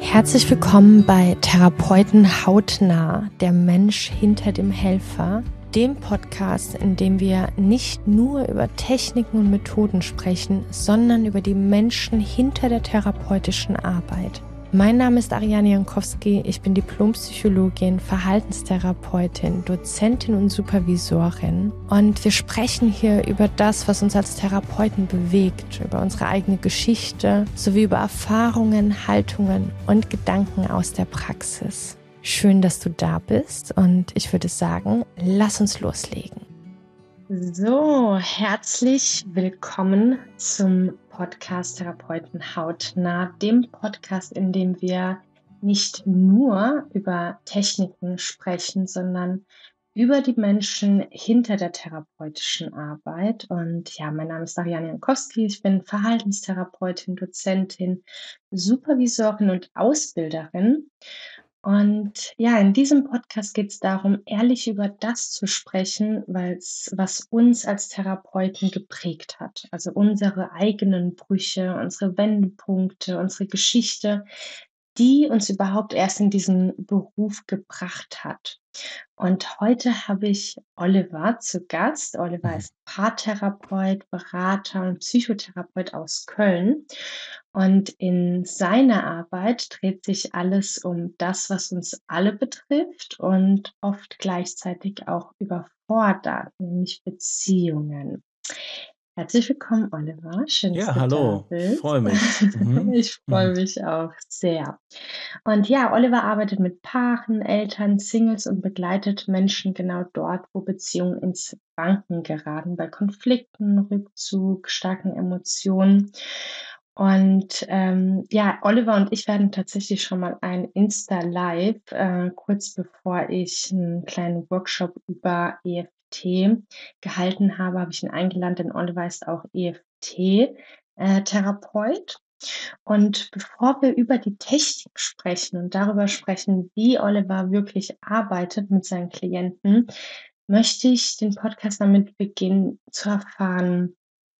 Herzlich willkommen bei Therapeuten hautnah, der Mensch hinter dem Helfer, dem Podcast, in dem wir nicht nur über Techniken und Methoden sprechen, sondern über die Menschen hinter der therapeutischen Arbeit. Mein Name ist Ariane Jankowski, ich bin Diplompsychologin, Verhaltenstherapeutin, Dozentin und Supervisorin und wir sprechen hier über das, was uns als Therapeuten bewegt, über unsere eigene Geschichte sowie über Erfahrungen, Haltungen und Gedanken aus der Praxis. Schön, dass du da bist und ich würde sagen, lass uns loslegen. So, herzlich willkommen zum Podcast Therapeuten hautnah, dem Podcast, in dem wir nicht nur über Techniken sprechen, sondern über die Menschen hinter der therapeutischen Arbeit. Und ja, mein Name ist Ariane Jankowski, ich bin Verhaltenstherapeutin, Dozentin, Supervisorin und Ausbilderin. Und ja, in diesem Podcast geht es darum, ehrlich über das zu sprechen, was uns als Therapeuten geprägt hat. Also unsere eigenen Brüche, unsere Wendepunkte, unsere Geschichte, die uns überhaupt erst in diesen Beruf gebracht hat. Und heute habe ich Oliver zu Gast. Oliver ist Paartherapeut, Berater und Psychotherapeut aus Köln. Und in seiner Arbeit dreht sich alles um das, was uns alle betrifft und oft gleichzeitig auch überfordert, nämlich Beziehungen. Herzlich willkommen, Oliver. Schön, dass Ja, du da hallo, ich bist. freue mich. Ich freue mich auch sehr. Und ja, Oliver arbeitet mit Paaren, Eltern, Singles und begleitet Menschen genau dort, wo Beziehungen ins Wanken geraten, bei Konflikten, Rückzug, starken Emotionen. Und ja, Oliver und ich werden tatsächlich schon mal ein Insta-Live, kurz bevor ich einen kleinen Workshop über EFT gehalten habe, habe ich ihn eingeladen, denn Oliver ist auch EFT-Therapeut. Und bevor wir über die Technik sprechen und darüber sprechen, wie Oliver wirklich arbeitet mit seinen Klienten, möchte ich den Podcast damit beginnen zu erfahren,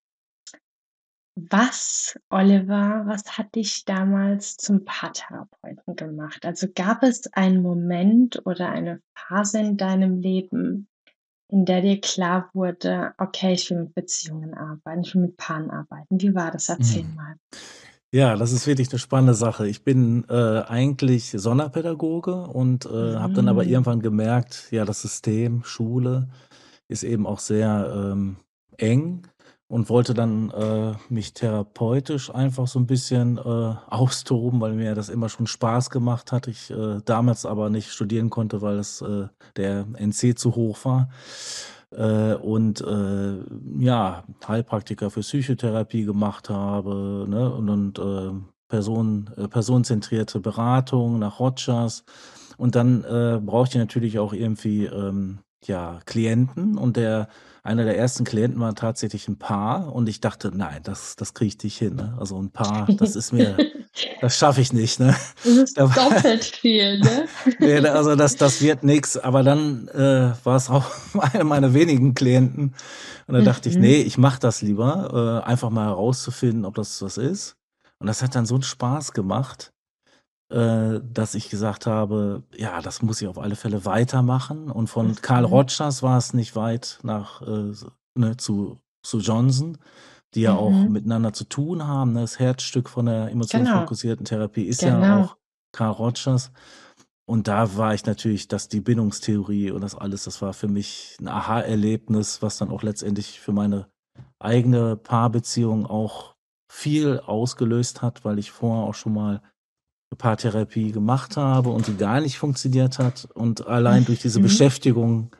was hat dich damals zum Paartherapeuten gemacht? Also gab es einen Moment oder eine Phase in deinem Leben, in der dir klar wurde, okay, ich will mit Beziehungen arbeiten, ich will mit Paaren arbeiten. Wie war das? Erzähl Mhm. mal. Ja, das ist wirklich 'ne spannende Sache. Ich bin, eigentlich Sonderpädagoge und, habe dann aber Mhm. irgendwann gemerkt, ja, das System Schule ist eben auch sehr, eng und wollte dann, mich therapeutisch einfach so 'n bisschen, austoben, weil mir das immer schon Spaß gemacht hat. Ich, damals aber nicht studieren konnte, weil der NC zu hoch war. Und, ja, Heilpraktiker für Psychotherapie gemacht habe, ne, personenzentrierte Beratung nach Rogers. Und dann, brauchte ich natürlich auch irgendwie, ja, Klienten und einer der ersten Klienten war tatsächlich 'n Paar und ich dachte: „Nein, das kriege ich nicht hin, ne? Also 'n Paar, das schaffe ich nicht, ne?“ Das ist Da war doppelt viel, ne? Ne, also das wird nix. Aber dann, war's auch einer meiner wenigen Klienten und da dachte ich: Mhm, „Ne, ich mache das lieber, einfach mal herauszufinden, ob das was ist.“ Und das hat dann so 'n Spaß gemacht, dass ich gesagt habe: „Ja, das muss ich auf alle Fälle weitermachen.“ Und von Carl mhm, Rogers war es nicht weit nach, ne, zu Johnson, die ja auch mhm. miteinander zu tun haben, ne? Das Herzstück von der Genau, emotionsfokussierten Therapie ist ja genau. auch Carl Rogers. Und da war ich natürlich die Bindungstheorie und das war für mich 'n Aha-Erlebnis, was dann auch letztendlich für meine eigene Paarbeziehung auch viel ausgelöst hat, weil ich vorher auch schon mal 'ne Paartherapie gemacht habe und die gar nicht funktioniert hat. Und allein durch diese Mhm, Beschäftigung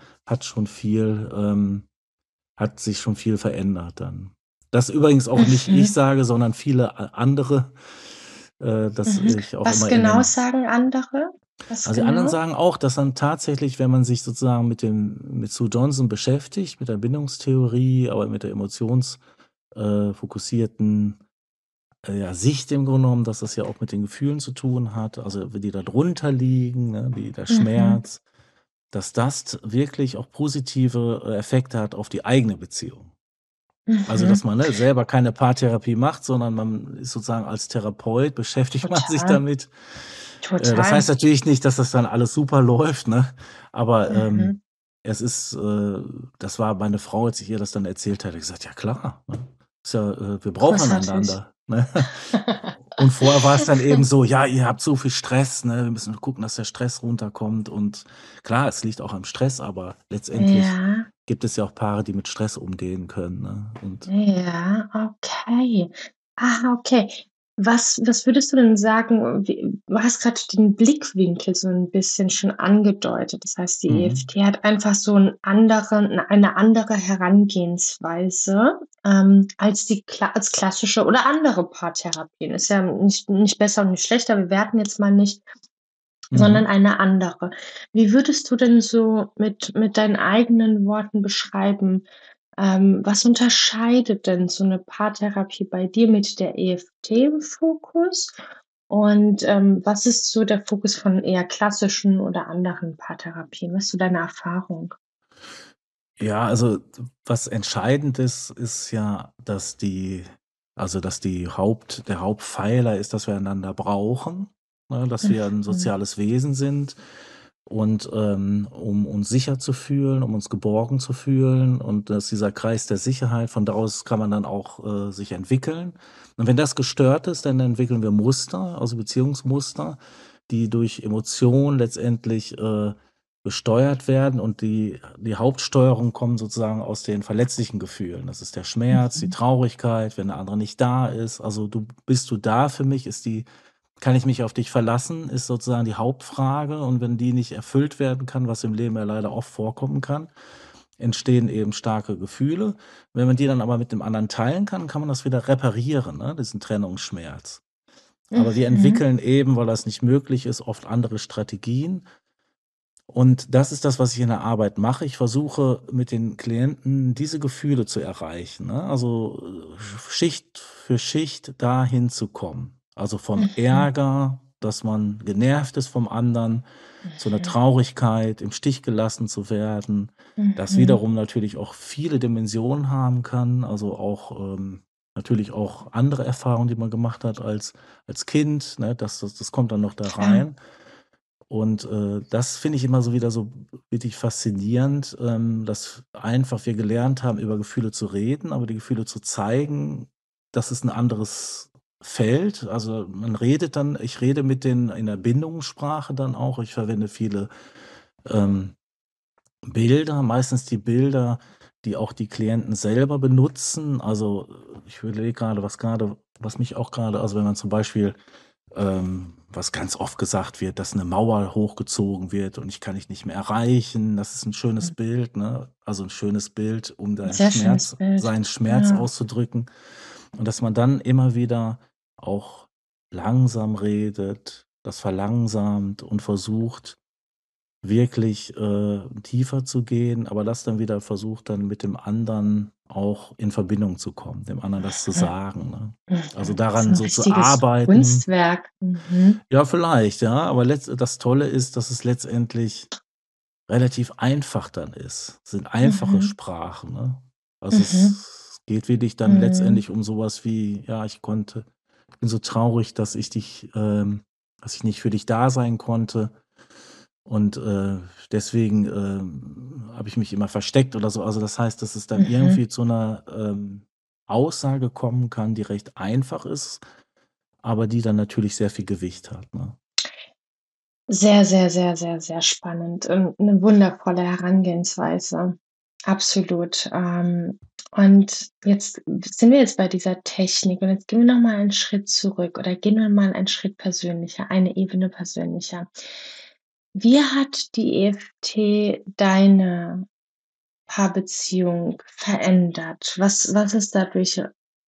hat sich schon viel verändert dann. Das übrigens auch nicht ich mhm, sage, sondern viele andere, dass mhm. ich auch Was immer in genau den sagen andere? Was Also, die anderen genau? sagen auch, dass dann tatsächlich, wenn man sich sozusagen mit Sue Johnson beschäftigt, mit der Bindungstheorie, aber mit der fokussierten, ja, Sicht im Grunde genommen, dass das ja auch mit den Gefühlen zu tun hat, also, wie die da drunter liegen, ne, wie der Mhm, Schmerz, dass das wirklich auch positive, Effekte hat auf die eigene Beziehung. Also, dass Mhm. man, ne, selber keine Paartherapie macht, sondern man ist sozusagen als Therapeut beschäftigt man sich Total, damit. Das total. heißt natürlich nicht, dass das dann alles super läuft, ne? Aber, Mhm. es ist das war meine Frau, als ich ihr das dann erzählt hatte, gesagt: „Ja klar, ne? Ist ja wir brauchen Großartig. einander", ne? Und vorher war es dann eben so: „Ja, ihr habt so viel Stress, ne? Wir müssen gucken, dass der Stress runterkommt." Und klar, es liegt auch am Stress, aber letztendlich Ja. gibt es ja auch Paare, die mit Stress umgehen können, ne? Und Ja, okay. Ah, okay. Was würdest du denn sagen, wie du hast grad den Blickwinkel so 'n bisschen schon angedeutet. Das heißt, die mhm, EFT hat einfach so 'n anderen 'ne andere Herangehensweise, als die als klassische oder andere Paartherapien. Ist ja nicht besser und nicht schlechter. Wir werten jetzt mal nicht, sondern mhm. eine andere. Wie würdest du denn so mit deinen eigenen Worten beschreiben, was unterscheidet denn so 'ne Paartherapie bei dir mit der EFT im Fokus? Und, was ist so der Fokus von eher klassischen oder anderen Paartherapien? Was ist so deine Erfahrung? Ja, also, was entscheidend ist, ist ja, dass die der Hauptpfeiler ist, dass wir einander brauchen, ne, dass wir ein Mhm, soziales Wesen sind und, um uns sicher zu fühlen, um uns geborgen zu fühlen und dass dieser Kreis der Sicherheit, von da aus kann man dann auch, sich entwickeln. Und wenn das gestört ist, dann entwickeln wir Muster, also Beziehungsmuster, die durch Emotionen letztendlich, gesteuert werden und die Hauptsteuerung kommt sozusagen aus den verletzlichen Gefühlen. Das ist der Schmerz, die mhm, Traurigkeit, wenn der andere nicht da ist. Also, bist du da für mich? Kann ich mich auf dich verlassen? Ist sozusagen die Hauptfrage und wenn die nicht erfüllt werden kann, was im Leben ja leider oft vorkommen kann, entstehen eben starke Gefühle. Wenn man die dann aber mit dem anderen teilen kann, kann man das wieder reparieren, ne, diesen Trennungsschmerz. Aber wir mhm, entwickeln eben, weil das nicht möglich ist, oft andere Strategien und das ist das, was ich in der Arbeit mache. Ich versuche mit den Klienten diese Gefühle zu erreichen, ne? Also, Schicht für Schicht dahin zu kommen. Also, vom mhm, Ärger, dass man genervt ist vom anderen, zu 'ner mhm, Traurigkeit, im Stich gelassen zu werden, das mhm, wiederum natürlich auch viele Dimensionen haben kann, also auch, natürlich auch andere Erfahrungen, die man gemacht hat als Kind, ne? Das kommt dann noch da klar. rein. Und, das finde ich immer so wieder so wirklich faszinierend, dass einfach wir gelernt haben, über Gefühle zu reden, aber die Gefühle zu zeigen, das ist ein anderes Feld. Also, ich rede mit denen in der Bindungssprache dann auch. Ich verwende viele, ähm, Bilder, meistens die Bilder, die auch die Klienten selber benutzen. Also, ich überlege was mich auch gerade, also, wenn man zum Beispiel was ganz oft gesagt wird, dass eine Mauer hochgezogen wird und ich kann dich nicht mehr erreichen. Das ist ein schönes Mhm. Bild, ne? Also, ein schönes Bild, um 'N sehr schönes Bild. seinen Schmerz Ja. auszudrücken und dass man dann immer wieder auch langsam redet, das verlangsamt und versucht, wirklich, tiefer zu gehen, aber das dann wieder versucht, dann mit dem anderen auch in Verbindung zu kommen, dem anderen das zu Mhm, sagen, ne? Also, mhm. Das ist daran 'n so zu richtiges arbeiten. Kunstwerk. Mhm, Ja, vielleicht, ja, aber das Tolle ist, dass es letztendlich relativ einfach dann ist. Es sind einfache mhm, Sprachen, ne? Also, mhm, es geht wirklich dann mhm, letztendlich um so was wie: „Ja, ich bin so traurig, dass ich nicht für dich da sein konnte und, deswegen, habe ich mich immer versteckt" oder so. Also, das heißt, dass es dann mhm. irgendwie zu 'ner, Aussage kommen kann, die recht einfach ist, aber die dann natürlich sehr viel Gewicht hat, ne? Sehr, sehr, sehr, sehr, sehr spannend und 'ne wundervolle Herangehensweise. Absolut. Und jetzt sind wir jetzt bei dieser Technik und jetzt gehen wir noch mal einen Schritt zurück oder gehen wir mal einen Schritt persönlicher, eine Ebene persönlicher. Wie hat die EFT deine Paarbeziehung verändert? Was ist dadurch,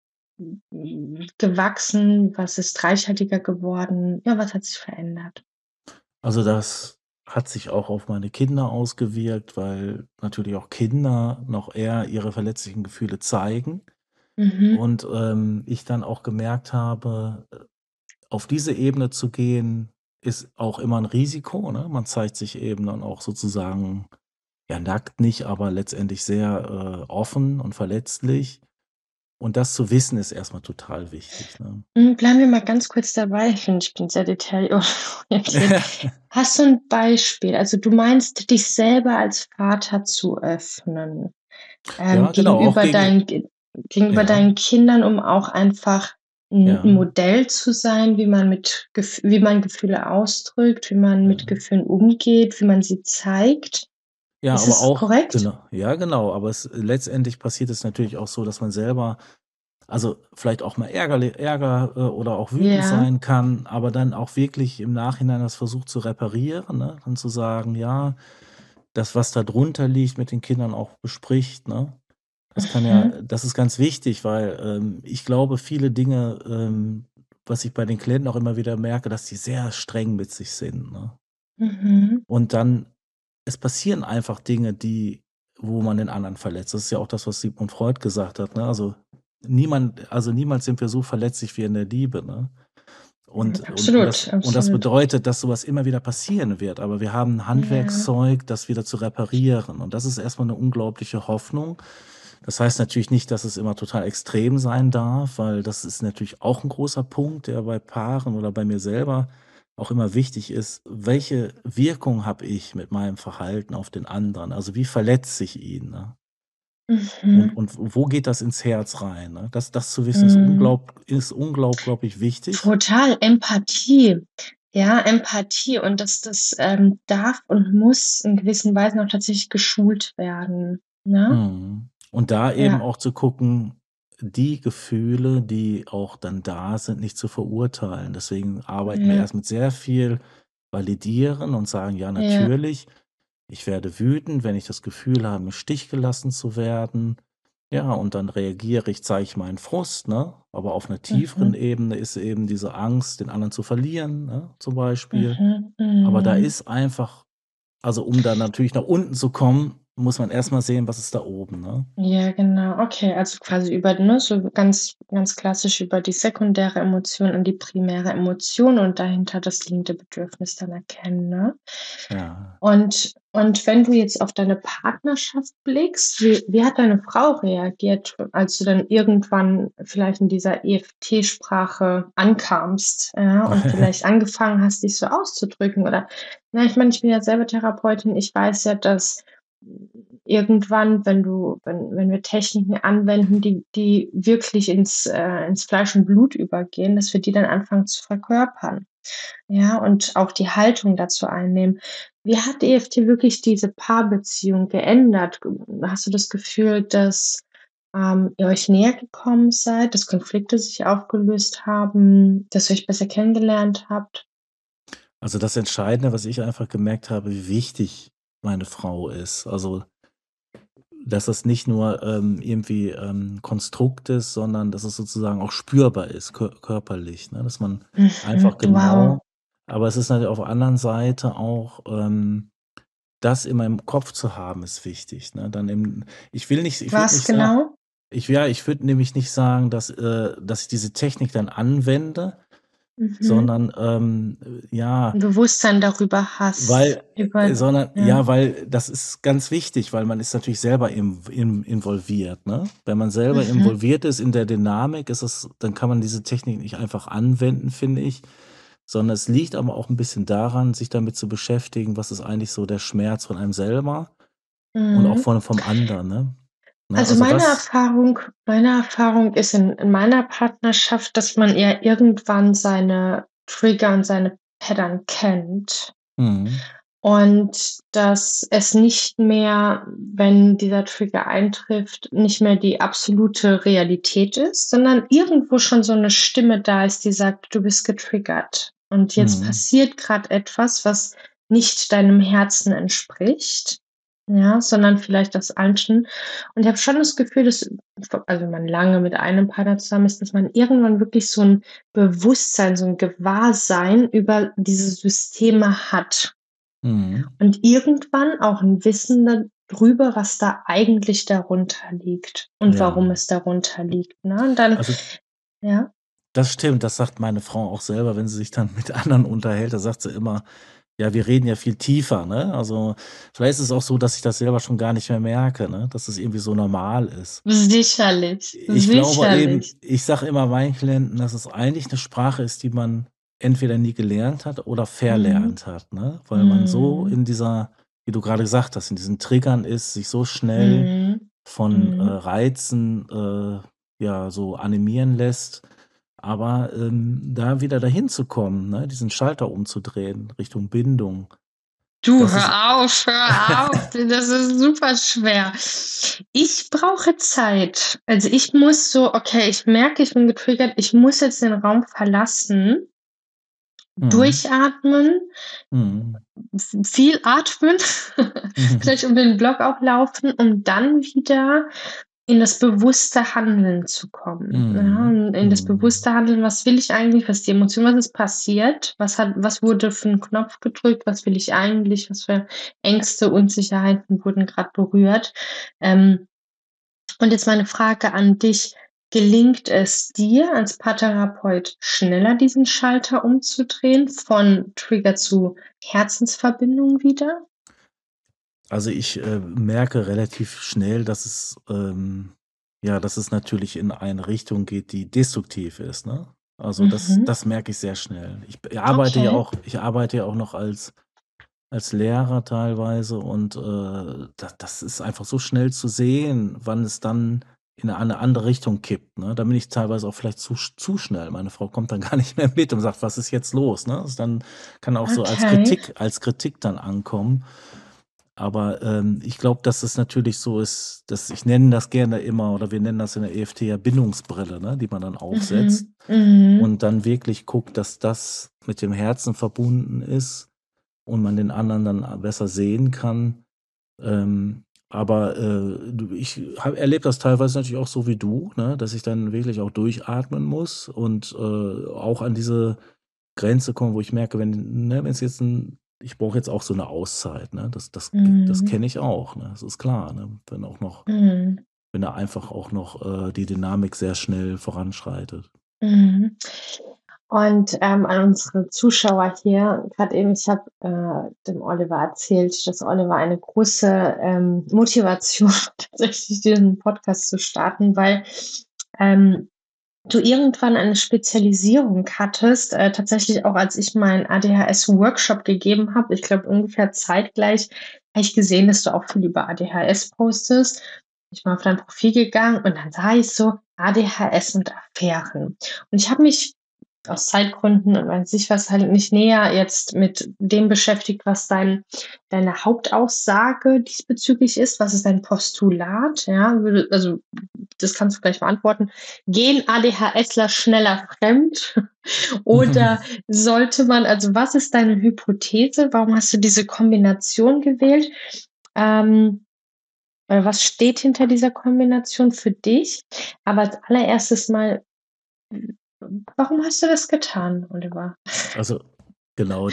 gewachsen? Was ist reichhaltiger geworden? Ja, was hat sich verändert? Also, das hat sich auch auf meine Kinder ausgewirkt, weil natürlich auch Kinder noch eher ihre verletzlichen Gefühle zeigen Mhm, und, ich dann auch gemerkt habe, auf diese Ebene zu gehen, ist auch immer ein Risiko, ne? Man zeigt sich eben dann auch sozusagen, ja, nackt nicht, aber letztendlich sehr, offen und verletzlich. und das zu wissen ist erstmal total wichtig, ne? Bleiben wir mal ganz kurz dabei. Ich bin sehr detailorientiert. Hast du 'n Beispiel? Also, du meinst, dich selber als Vater zu öffnen, Ja, genau, auch gegenüber gegen ja, deinen Kindern, um auch einfach 'n ja, Modell zu sein, wie man Gefühle ausdrückt, wie man mit ja. Gefühlen umgeht, wie man sie zeigt. Ja, Ist aber es auch korrekt? genau, ja, genau, aber letztendlich passiert es natürlich auch so, dass man selber also, vielleicht auch mal Ärger, oder auch wütend Ja. sein kann, aber dann auch wirklich im Nachhinein das versucht zu reparieren, ne? Dann zu sagen: „Ja, das, was da drunter liegt, mit den Kindern auch bespricht", ne? Mhm. Das ist ganz wichtig, weil, ich glaube, viele Dinge, was ich bei den Klienten auch immer wieder merke, dass die sehr streng mit sich sind, ne? Mhm. Und dann es passieren einfach Dinge, wo man den anderen verletzt. Das ist ja auch das, was Sigmund Freud gesagt hat, ne? Niemals sind wir so verletzlich wie in der Liebe, ne? Absolut, Und das absolut. bedeutet, dass so was immer wieder passieren wird, aber wir haben 'n Ja. Handwerkszeug, das wieder zu reparieren und das ist erst mal 'ne unglaubliche Hoffnung. Das heißt natürlich nicht, dass es immer total extrem sein darf, weil das ist natürlich auch 'n großer Punkt, der bei Paaren oder bei mir selber auch immer wichtig ist. Welche Wirkung habe ich mit meinem Verhalten auf den anderen? Also, wie verletze ich ihn, ne? Mhm. Und wo geht das ins Herz rein, ne? Das zu wissen Mhm. ist unglaublich wichtig. Total, Empathie. Ja, Empathie und das darf und muss in gewissen Weisen auch tatsächlich geschult werden, ne? Mhm. Und da eben Ja, auch zu gucken, die Gefühle, die auch dann da sind, nicht zu verurteilen. Deswegen arbeiten wir ja, erst mit sehr viel Validieren und sagen: „Ja, ja. natürlich, ich werde wütend, wenn ich das Gefühl habe, im Stich gelassen zu werden." Ja, und dann zeige ich meinen Frust, ne? Aber auf einer tieferen Mhm, Ebene ist eben diese Angst, den anderen zu verlieren, ne, zum Beispiel. mhm, Aber da mhm. ist einfach also, um dann natürlich nach unten zu kommen, muss man erst mal sehen, was ist da oben, ne? Ja, genau. Okay, also quasi über ne, so ganz ganz klassisch über die sekundäre Emotion und die primäre Emotion und dahinter das liegende Bedürfnis dann erkennen, ne? Ja. Und wenn du jetzt auf deine Partnerschaft blickst, wie hat deine Frau reagiert, als du dann irgendwann vielleicht in dieser EFT-Sprache ankamst, ja, und vielleicht angefangen hast, dich so auszudrücken oder ich meine, ich bin ja selber Therapeutin, ich weiß ja, dass irgendwann, wenn wir Techniken anwenden, die wirklich ins Fleisch und Blut übergehen, dass wir die dann anfangen zu verkörpern, ja, und auch die Haltung dazu einnehmen. Wie hat EFT wirklich diese Paarbeziehung geändert? Hast du das Gefühl, dass, ihr euch näher gekommen seid, dass Konflikte sich aufgelöst haben, dass ihr euch besser kennengelernt habt? Also, das Entscheidende, was ich einfach gemerkt habe, wie wichtig meine Frau ist. Also, dass das nicht nur, irgendwie, Konstrukt ist, sondern dass es sozusagen auch spürbar ist, körperlich, ne? Dass man Mhm, einfach wow. genau aber es ist natürlich auf der anderen Seite auch, das immer im Kopf zu haben, ist wichtig, ne? Dann im ich würde Was nicht sagen genau? ich würde nämlich nicht sagen, dass ich diese Technik dann anwende, Mhm. sondern, ja, 'N Bewusstsein darüber hast, über sondern ja. weil das ist ganz wichtig, weil man ist natürlich selber involviert, ne? Wenn man selber Mhm. involviert ist in der Dynamik, dann kann man diese Technik nicht einfach anwenden, finde ich, sondern es liegt aber auch 'n bisschen daran, sich damit zu beschäftigen, was ist eigentlich so der Schmerz von einem selber und auch Mhm. vom anderen, ne? Ne, Also, also was meine Erfahrung ist in meiner Partnerschaft, dass man ja irgendwann seine Trigger und seine Pattern kennt mhm, und dass es nicht mehr, wenn dieser Trigger eintrifft, nicht mehr die absolute Realität ist, sondern irgendwo schon so 'ne Stimme da ist, die sagt: „Du bist getriggert und jetzt mhm, passiert grad etwas, was nicht deinem Herzen entspricht, ja, sondern vielleicht das Alten.“ Und ich habe schon das Gefühl, dass also, wenn man lange mit einem Partner zusammen ist, dass man irgendwann wirklich so 'n Bewusstsein, so 'n Gewahrsein über diese Systeme hat mhm, und irgendwann auch 'n Wissen da drüber, was da eigentlich darunter liegt und ja. warum es darunter liegt, ne? Und dann Also, ja? das stimmt, das sagt meine Frau auch selber, wenn sie sich dann mit anderen unterhält, da sagt sie immer: Ja, wir reden ja viel tiefer, ne? Also, vielleicht ist es auch so, dass ich das selber schon gar nicht mehr merke, ne, dass es irgendwie so normal ist. Sicherlich, Ich glaube eben sicherlich. ich sage immer meinen Klienten, dass es eigentlich 'ne Sprache ist, die man entweder nie gelernt hat oder Mhm. verlernt hat, ne? Weil man so Mhm. in dieser, wie du grade gesagt hast, in diesen Triggern ist, sich so schnell Mhm. von, Mhm. Reizen, ja, so animieren lässt. Aber, da wieder dahin zu kommen, ne, diesen Schalter umzudrehen Richtung Bindung, Du, das ist hör auf, das ist super schwer. Ich brauche Zeit. Also, ich muss so okay, ich merke, ich bin getriggert, ich muss jetzt den Raum verlassen, mhm, durchatmen, mhm, viel atmen, mhm, vielleicht um den Block auch laufen, um dann wieder in das bewusste Handeln zu kommen, ja, mhm, in das mhm. bewusste Handeln. Was will ich eigentlich? Was ist die Emotion? Was ist passiert? Was wurde für 'n Knopf gedrückt? Was will ich eigentlich? Was für Ängste, Unsicherheiten wurden grad berührt? Ähm, und jetzt meine Frage an dich: Gelingt es dir als Paartherapeut schneller, diesen Schalter umzudrehen von Trigger zu Herzensverbindung wieder? Also, ich, merke relativ schnell, ja, dass es natürlich in eine Richtung geht, die destruktiv ist, ne? Also, Mhm. das merke ich sehr schnell. Okay. Ich arbeite ja auch noch als Lehrer teilweise und, das ist einfach so schnell zu sehen, wann es dann in eine andere Richtung kippt, ne? Da bin ich teilweise auch vielleicht zu schnell. Meine Frau kommt dann gar nicht mehr mit und sagt: „Was ist jetzt los?", ne? Das dann kann auch so Okay. Als Kritik dann ankommen. Aber, ich glaube, dass es natürlich so ist, dass ich nenne das gerne immer oder wir nennen das in der EFT ja Bindungsbrille, ne, die man dann aufsetzt Mhm. Mhm. und dann wirklich guckt, dass das mit dem Herzen verbunden ist und man den anderen dann besser sehen kann. Aber, ich erlebe das teilweise natürlich auch so wie du, ne, dass ich dann wirklich auch durchatmen muss und, auch an diese Grenze komme, wo ich merke, wenn es jetzt 'n ich brauche jetzt auch so 'ne Auszeit, ne? Das Mhm. kenne ich auch, ne? Das ist klar, ne? Mhm. Wenn da einfach auch noch, die Dynamik sehr schnell voranschreitet. Mhm. Und, an unsere Zuschauer hier, gerade eben, ich habe, dem Oliver erzählt, dass Oliver eine große, Motivation tatsächlich diesen Podcast zu starten, weil, ähm, du irgendwann eine Spezialisierung hattest, tatsächlich auch als ich meinen ADHS-Workshop gegeben habe, ich glaube ungefähr zeitgleich, habe ich gesehen, dass du auch viel über ADHS postest. Ich bin auf dein Profil gegangen und dann sah ich so ADHS und Affären. Und ich habe mich aus Zeitgründen und weiß ich was halt nicht näher jetzt mit dem beschäftigt, was deine Hauptaussage diesbezüglich ist. Was ist dein Postulat? Ja, also das kannst du gleich beantworten. Gehen ADHSler schneller fremd? Oder sollte man, also was ist deine Hypothese? Warum hast du diese Kombination gewählt? Ähm, oder was steht hinter dieser Kombination für dich? Aber als allererstes mal, warum hast du das getan, Oliver? Also, genau,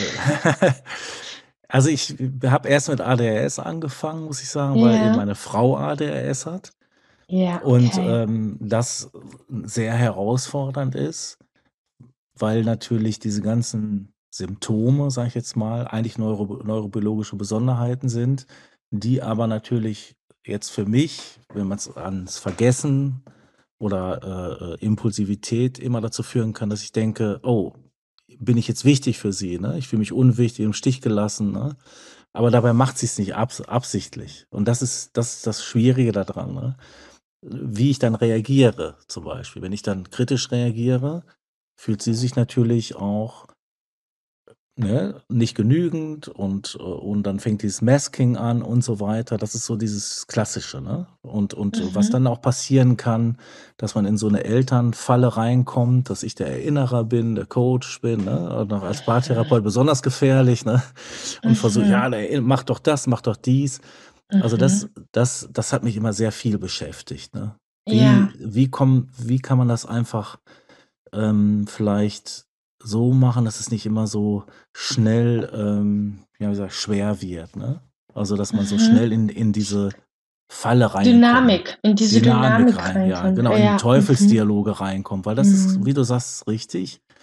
also, ich habe erst mit ADHS angefangen, muss ich sagen, weil eben Ja, meine Frau ADHS hat ja, und, okay. das sehr herausfordernd ist. Weil natürlich diese ganzen Symptome, sage ich jetzt mal, eigentlich neurobiologische Besonderheiten sind, die aber natürlich jetzt für mich, wenn man's ans Vergessen oder, Impulsivität immer dazu führen kann, dass ich denke: „Oh, bin ich jetzt wichtig für sie, ne? Ich fühle mich unwichtig, im Stich gelassen", ne? Aber dabei macht sie's nicht absichtlich. Und das ist das Schwierige da dran, ne? Wie ich dann reagiere zum Beispiel. Wenn ich dann kritisch reagiere, fühlt sie sich natürlich auch, ne, nicht genügend und dann fängt dieses Masking an und so weiter. Das ist so dieses Klassische, ne? Und was Mhm, dann auch passieren kann, dass man in so 'ne Elternfalle reinkommt, dass ich der Erinnerer bin, der Coach bin, ne? Und auch als mhm, Paartherapeut besonders gefährlich, ne? Und versuche: „Ja, mhm, ne, mach doch das, mach doch dies." Also, mhm. das hat mich immer sehr viel beschäftigt, ne? Ja, Wie kann man das einfach, vielleicht so machen, dass es nicht immer so schnell, ja, wie gesagt, schwer wird, ne? Also, dass man so schnell mhm. in diese Falle reinkommt, Dynamik, in diese Dynamik Dynamik rein, ja, reinkommen. genau, in Ja, mhm, Teufelsdialoge reinkommt, weil das ist, mhm, wie du sagst, richtig.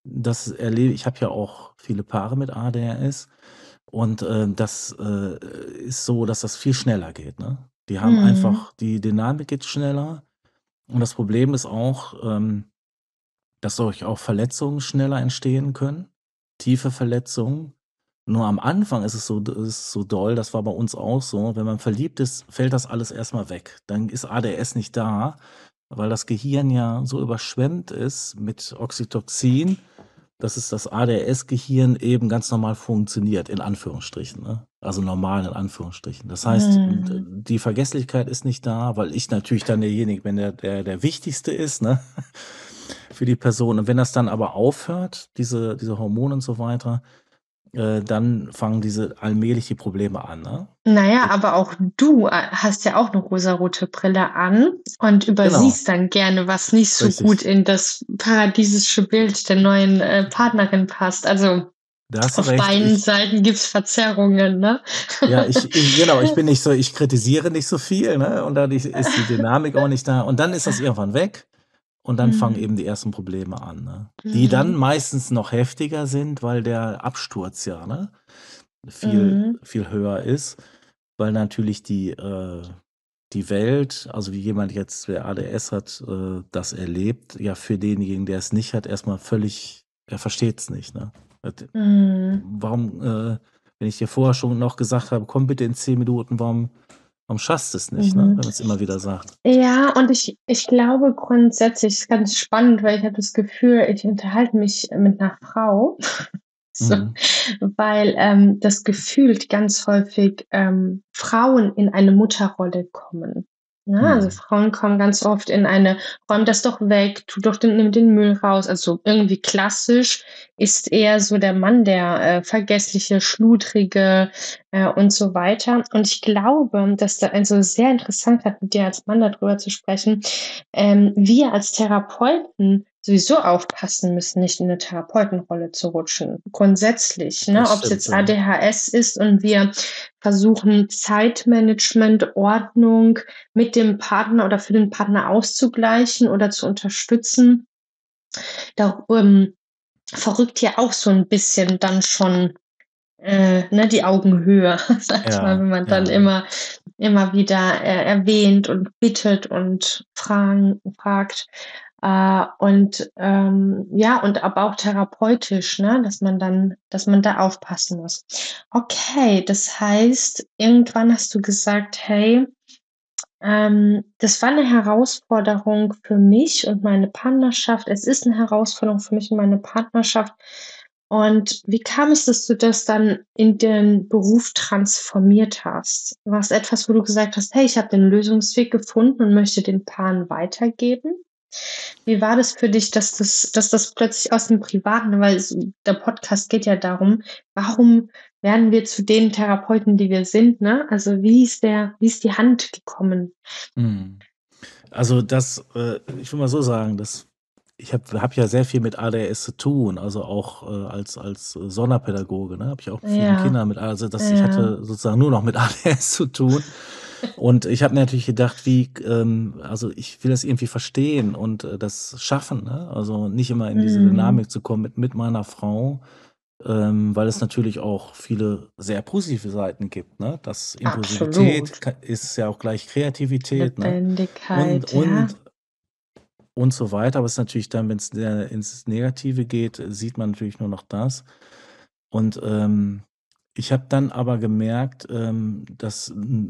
das erlebe ich, habe ja auch viele Paare mit ADHS und, das, ist so, dass das viel schneller geht, ne? Die haben Mhm. einfach die Dynamik geht schneller und das Problem ist auch, dass dadurch auch Verletzungen schneller entstehen können, tiefe Verletzungen. Nur am Anfang ist es so doll, das war bei uns auch so, wenn man verliebt ist, fällt das alles erst mal weg. Dann ist ADS nicht da, weil das Gehirn ja so überschwemmt ist mit Oxytocin, dass es das ADS-Gehirn eben ganz normal funktioniert, in Anführungsstrichen, ne? Also normal in Anführungsstrichen. Das heißt, Mhm. die Vergesslichkeit ist nicht da, weil ich natürlich dann derjenige bin, der Wichtigste ist, ne, für die Person. Und wenn das dann aber aufhört, diese Hormone und so weiter, dann fangen allmählich die Probleme an, ne? Na ja, Ich aber auch du, hast ja auch 'ne rosarote Brille an und Genau, übersiehst dann gerne, was nicht so gut richtig. in das paradiesische Bild der neuen, Partnerin passt. Also, Da hast du auf recht. beiden Seiten gibt's Verzerrungen, ne? Ja, genau, ich bin nicht so, ich kritisiere nicht so viel, ne, und dadurch ist die Dynamik auch nicht da und dann ist das irgendwann weg und dann fangen Mhm. eben die ersten Probleme an, ne? Die dann Mhm. meistens noch heftiger sind, weil der Absturz ja, ne, viel Mhm. viel höher ist, weil natürlich die Welt, also wie jemand jetzt, der ADS hat, das erlebt, ja für denjenigen, der es nicht hat, erst mal völlig, er versteht's nicht, ne? Mhm. Warum, wenn ich dir vorher schon noch gesagt habe: „Komm bitte in 10 Minuten“, warum schaffst du's nicht, ne, Mhm. wenn man's immer wieder sagt? Ja, und ich glaube grundsätzlich ist ganz spannend, weil ich habe das Gefühl, ich unterhalte mich mit 'ner Frau, so, Mhm. weil, das gefühlt ganz häufig, Frauen in eine Mutterrolle kommen, ne? Also, Mhm. Frauen kommen ganz oft in eine: „Räum das doch weg, tu doch nimm den Müll raus.“ Also, irgendwie klassisch ist eher so der Mann der, vergessliche, schludrige, und so weiter. Und ich glaube, dass da also, sehr interessant grad mit dir als Mann da drüber zu sprechen, wir als Therapeuten sowieso aufpassen müssen, nicht in 'ne Therapeutenrolle zu rutschen, grundsätzlich, ne? Das Ob's stimmt, jetzt ja. ADHS ist und wir versuchen, Zeitmanagement, Ordnung mit dem Partner oder für den Partner auszugleichen oder zu unterstützen. Da, verrückt ja auch so 'n bisschen dann schon, ne, die Augenhöhe, sage ich mal, Ja, wenn man dann ja. immer wieder, erwähnt und bittet und fragt. Ja, und aber auch therapeutisch, ne, dass man da aufpassen muss. Okay, das heißt, irgendwann hast du gesagt: „Hey, das war 'ne Herausforderung für mich und meine Partnerschaft. Es ist 'ne Herausforderung für mich und meine Partnerschaft.“ Und wie kam es, dass du das dann in den Beruf transformiert hast? War's etwas, wo du gesagt hast: „Hey, ich habe den Lösungsweg gefunden und möchte den Paaren weitergeben?“ Wie war das für dich, dass das plötzlich aus dem Privaten, weil es der Podcast geht ja darum, warum werden wir zu den Therapeuten, die wir sind, ne? Also, wie ist die Hand gekommen? Mhm. Also, ich will mal so sagen, ich habe ja sehr viel mit ADHS zu tun, also auch, als Sonderpädagoge, ne, habe ich auch mit vielen Ja, Kindern ich ja. hatte sozusagen nur noch mit ADHS zu tun. Und ich habe mir natürlich gedacht, also, ich will das irgendwie verstehen und, das schaffen, ne? Also, nicht immer in diese Mhm. Dynamik zu kommen mit meiner Frau, weil es natürlich auch viele sehr positive Seiten gibt, ne? Das Impulsivität Absolut. ist ja auch gleich Kreativität, ne? Und Lebendigkeit, ja. und und so weiter. Aber es ist natürlich dann, wenn's ins Negative geht, sieht man natürlich nur noch das. Und, ich habe dann aber gemerkt, dass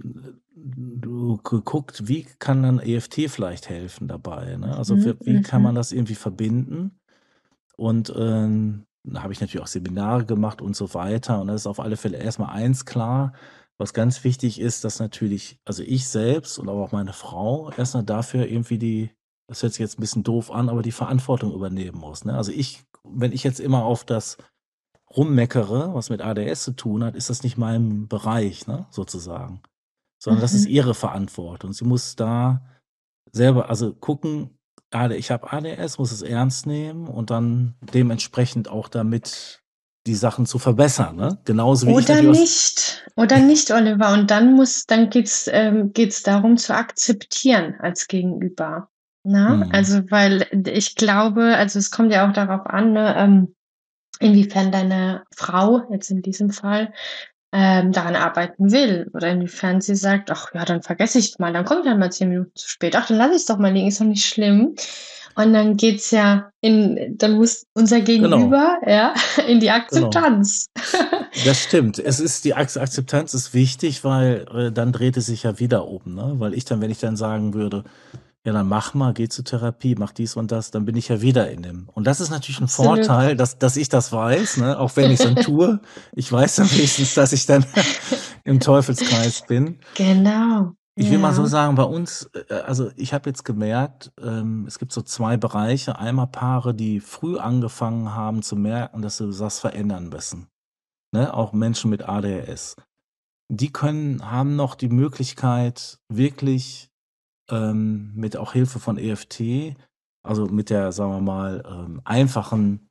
du geguckt, wie kann dann EFT vielleicht helfen dabei, ne? Also, Mhm, wie kann mhm. man das irgendwie verbinden? Und, da habe ich natürlich auch Seminare gemacht und so weiter. Und da ist auf alle Fälle erst mal eins klar, was ganz wichtig ist, dass natürlich, also, ich selbst und aber auch meine Frau erst mal dafür irgendwie das hört sich jetzt 'n bisschen doof an, aber die Verantwortung übernehmen muss, ne? Also, wenn ich jetzt immer auf das rummeckere, was mit ADS zu tun hat, ist das nicht mein Bereich, ne, sozusagen, sondern das ist Mhm. ihre Verantwortung. Sie muss da selber, also, gucken, ich habe ADS, muss es ernst nehmen und dann dementsprechend auch damit die Sachen zu verbessern, ne? Genauso wie ich natürlich aus Oder nicht, Oliver. Und dann geht's darum zu akzeptieren als Gegenüber. Ne? Mhm. Also, weil ich glaube, also es kommt ja auch darauf an, ne, inwiefern deine Frau jetzt in diesem Fall, daran arbeiten will oder inwiefern sie sagt: „Ach ja, dann vergesse ich's mal, dann komme ich halt mal 10 Minuten zu spät. Ach, dann lasse ich's doch mal liegen, ist doch nicht schlimm.“ Und dann geht's ja dann muss unser Genau, Gegenüber, ja, in die genau. Akzeptanz. Das stimmt. Es ist die Akzeptanz ist wichtig, weil, dann dreht es sich ja wieder um, ne? Weil wenn ich dann sagen würde: „Ja, dann mach mal, geh zur Therapie, mach dies und das“, dann bin ich ja wieder in dem und das ist natürlich 'n Absolut. Vorteil, dass ich das weiß, ne, auch wenn ich's dann tue. Ich weiß dann wenigstens, dass ich dann im Teufelskreis bin. Genau, Ich will mal so ja. sagen, bei uns also, ich habe jetzt gemerkt, es gibt so 2 Bereiche. Einmal Paare, die früh angefangen haben zu merken, dass sie was verändern müssen, ne? Auch Menschen mit ADHS. Die haben noch die Möglichkeit, wirklich, mit auch Hilfe von EFT, also mit der, sagen wir mal, einfachen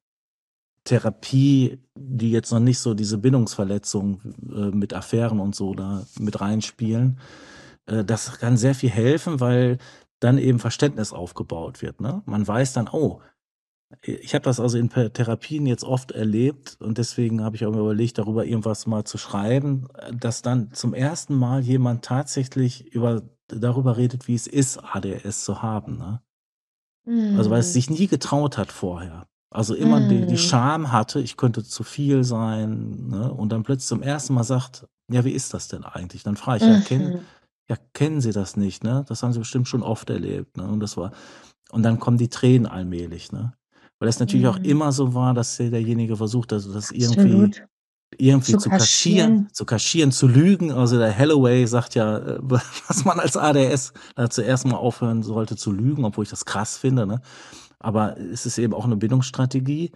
Therapie, die jetzt noch nicht so diese Bindungsverletzung, mit Affären und so da mit reinspielen. Das kann sehr viel helfen, weil dann eben Verständnis aufgebaut wird, ne? Man weiß dann: „Oh“, ich habe das also in Therapien jetzt oft erlebt und deswegen habe ich auch überlegt, darüber irgendwas mal zu schreiben, dass dann zum ersten Mal jemand tatsächlich darüber redet, wie es ist, ADHS zu haben, ne? Also, weil es Mhm. sich nie getraut hat vorher. Also, immer die Mhm. Scham hatte, ich könnte zu viel sein, ne? Und dann plötzlich zum ersten Mal sagt: „Ja, wie ist das denn eigentlich?“ Dann frage ich: Mhm. ja, kennen Sie das nicht, ne? Das haben Sie bestimmt schon oft erlebt, ne?“ Und dann kommen die Tränen allmählich, ne? Weil das natürlich auch Mhm. immer so war, dass derjenige versucht, also, das Absolut. irgendwie Zu kaschieren. zu kaschieren, zu lügen. Also, der Holloway sagt ja, dass man als ADS zuerst mal aufhören sollte zu lügen, obwohl ich das krass finde, ne? Aber es ist eben auch 'ne Bindungsstrategie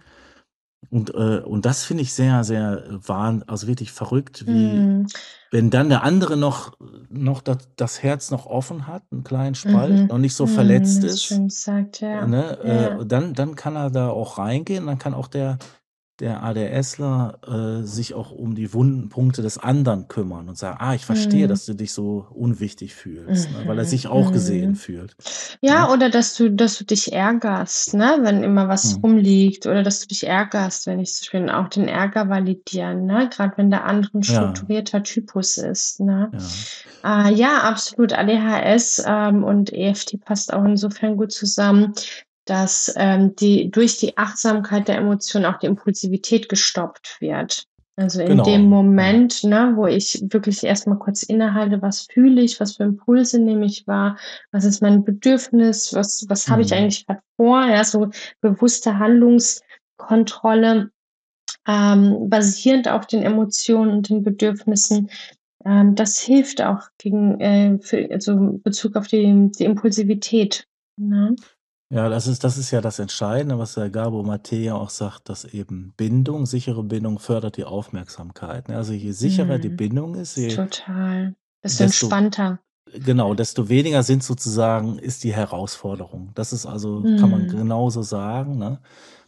und das finde ich sehr, sehr, also, wirklich verrückt, wie Mhm. wenn dann der andere noch das Herz noch offen hat, 'n kleinen Spalt, Mhm. noch nicht so Mhm. verletzt Hast ist, schön gesagt, ja. ne? Ja. Dann kann er da auch reingehen, dann kann auch der ADSler, sich auch um die wunden Punkte des anderen kümmern und sagen: „Ah, ich verstehe, Mhm. dass du dich so unwichtig fühlst“, ne? Weil er Mhm. sich auch gesehen Mhm. fühlt, ne? Ja, oder dass du dich ärgerst, ne, wenn immer was Mhm. rumliegt oder dass du dich ärgerst, wenn ich zum Beispiel auch den Ärger validieren, ne, grad wenn der andere 'n Ja, strukturierter Typus ist, ne? ja, Ja, absolut. ADHS, und EFT passt auch insofern gut zusammen, dass, die durch die Achtsamkeit der Emotionen auch die Impulsivität gestoppt wird. Also, in dem genau, genau. Moment, ne, wo ich wirklich erst mal kurz innehalte: „Was fühle ich? Was für Impulse nehme ich wahr? Was ist mein Bedürfnis? Was habe ich Mhm. eigentlich grad vor?“ Ja, so bewusste Handlungskontrolle, basierend auf den Emotionen und den Bedürfnissen. Das hilft auch gegen, für also, in Bezug auf die Impulsivität, ne? Ja, das ist ja das Entscheidende, was der Gabor Maté ja auch sagt, dass eben sichere Bindung fördert die Aufmerksamkeit, ne? Also, je sicherer die Mhm. Bindung ist, Total. Bist du desto entspannter. desto weniger ist die Herausforderung. Das ist also kann man Mhm. genauso sagen, ne?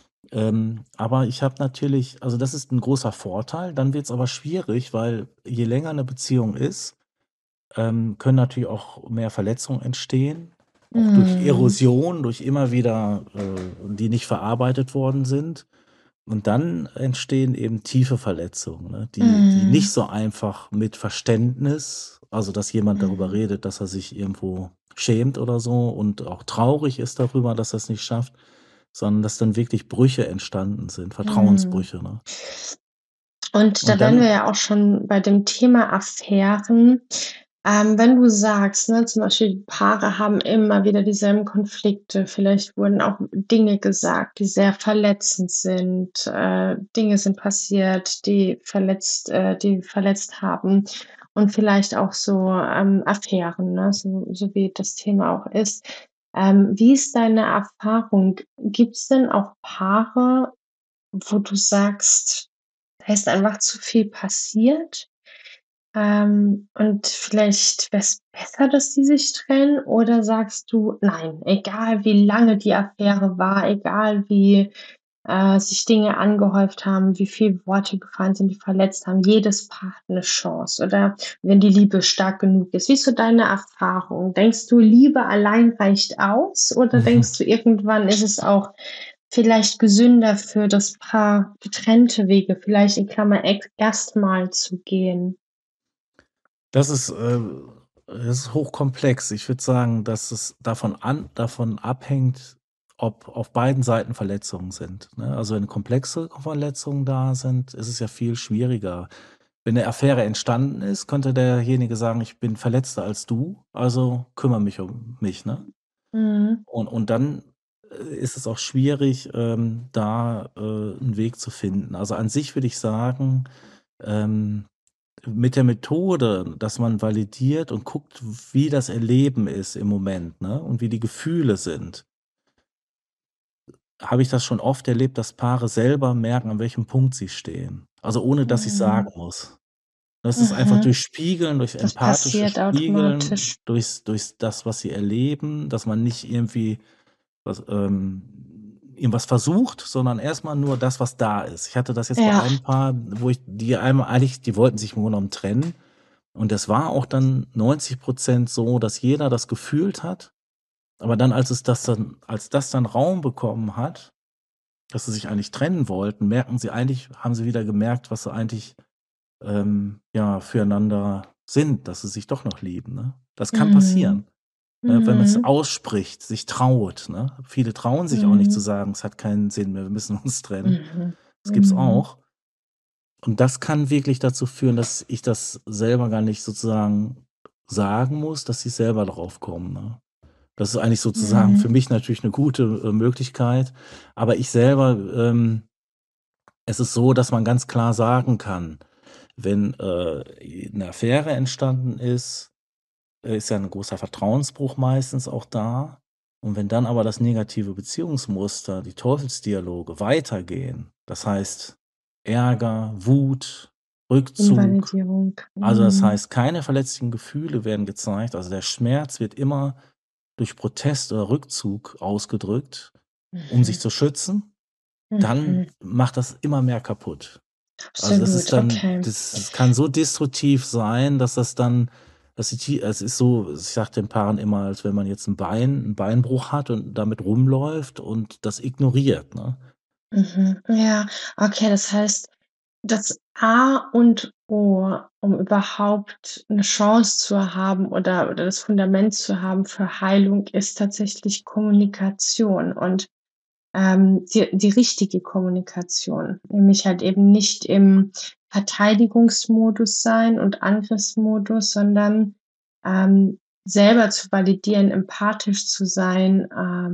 Aber ich habe natürlich, also, das ist ein großer Vorteil. Dann wird's aber schwierig, weil je länger eine Beziehung ist, können natürlich auch mehr Verletzungen entstehen, auch durch Mhm. Erosion, durch immer wieder, die nicht verarbeitet worden sind. Und dann entstehen eben tiefe Verletzungen, ne, die nicht Mhm. so einfach mit Verständnis, also, dass jemand darüber Mhm. redet, dass er sich irgendwo schämt oder so und auch traurig ist darüber, dass er's nicht schafft, sondern dass dann wirklich Brüche entstanden sind, Mhm. Vertrauensbrüche, ne? Und da Und wären wir dann ja auch schon bei dem Thema Affären. Wenn du sagst, ne, zum Beispiel Paare haben immer wieder dieselben Konflikte, vielleicht wurden auch Dinge gesagt, die sehr verletzend sind, Dinge sind passiert, die verletzt haben und vielleicht auch so, Affären, ne, so wie das Thema auch ist. Wie ist deine Erfahrung? Gibt's denn auch Paare, wo du sagst, da ist einfach zu viel passiert, und vielleicht wär's besser, dass die sich trennen? Oder sagst du: „Nein, egal wie lange die Affäre war, egal wie, sich Dinge angehäuft haben, wie viel Worte gefallen sind, die verletzt haben. Jedes Paar hat 'ne Chance oder wenn die Liebe stark genug ist. Wie ist so deine Erfahrung? Denkst du, Liebe allein reicht aus oder denkst du, irgendwann ist es auch vielleicht gesünder für das Paar, getrennte Wege, vielleicht in Klammer erst mal zu gehen? Das ist hochkomplex. Ich würde sagen, dass es davon abhängt, ob auf beiden Seiten Verletzungen sind, ne? Also, wenn komplexe Verletzungen da sind, ist es ja viel schwieriger. Wenn 'ne Affäre entstanden ist, könnte derjenige sagen: „Ich bin verletzter als du, also kümmere mich um mich", ne? Mhm. Und dann, ist es auch schwierig, da, 'n Weg zu finden. Also, an sich würde ich sagen, ähm mit der Methode, dass man validiert und guckt, wie das Erleben ist im Moment, ne, und wie die Gefühle sind, habe ich das schon oft erlebt, dass Paare selber merken, an welchem Punkt sie stehen. Also, ohne dass ich's Mhm. sagen muss. Das ist einfach Mhm. durch Spiegeln, durch Das empathisches passiert Spiegeln, automatisch. durchs das, was sie erleben, dass man nicht irgendwie irgendwas versucht, sondern erst mal nur das, was da ist. Ich hatte das jetzt bei Ja. einem Paar, wo ich die einmal eigentlich die wollten sich im Grunde genommen trennen. Und das war auch dann 90% so, dass jeder das gefühlt hat, aber dann, als das dann Raum bekommen hat, dass sie sich eigentlich trennen wollten, merken sie eigentlich haben sie wieder gemerkt, was sie eigentlich, ja, füreinander sind, dass sie sich doch noch lieben, ne? Das kann Mhm. passieren, ne, wenn man's Mhm. ausspricht, sich traut, ne? Viele trauen sich auch nicht zu Mhm. sagen: „Es hat keinen Sinn mehr, wir müssen uns trennen." Mhm. Das gibt's Mhm. auch. Und das kann wirklich dazu führen, dass ich das selber gar nicht sozusagen sagen muss, dass sie selber drauf kommen, ne? Das ist eigentlich sozusagen für Mhm. mich natürlich 'ne gute, Möglichkeit, aber ich selber es ist so, dass man ganz klar sagen kann, wenn, 'ne Affäre entstanden ist ja 'n großer Vertrauensbruch meistens auch da. Und wenn dann aber das negative Beziehungsmuster, die Teufelsdialoge weitergehen, das heißt Ärger, Wut, Rückzug, Invalidierung. also, das Mhm. heißt, keine verletzlichen Gefühle werden gezeigt. Also, der Schmerz wird immer durch Protest oder Rückzug ausgedrückt, um sich Mhm. zu schützen, dann Mhm. macht das immer mehr kaputt. Also, das ist Absolut, dann okay. das kann so destruktiv sein, dass das dann dass die Tie es ist so, ich sage den Paaren immer, als wenn man jetzt 'n Beinbruch hat und damit rumläuft und das ignoriert, ne? Mhm. Ja, okay, das heißt, das A und O, um überhaupt 'ne Chance zu haben oder das Fundament zu haben für Heilung, ist tatsächlich Kommunikation und die richtige Kommunikation, nämlich halt eben nicht im Verteidigungsmodus sein und Angriffsmodus, sondern, selber zu validieren, empathisch zu sein,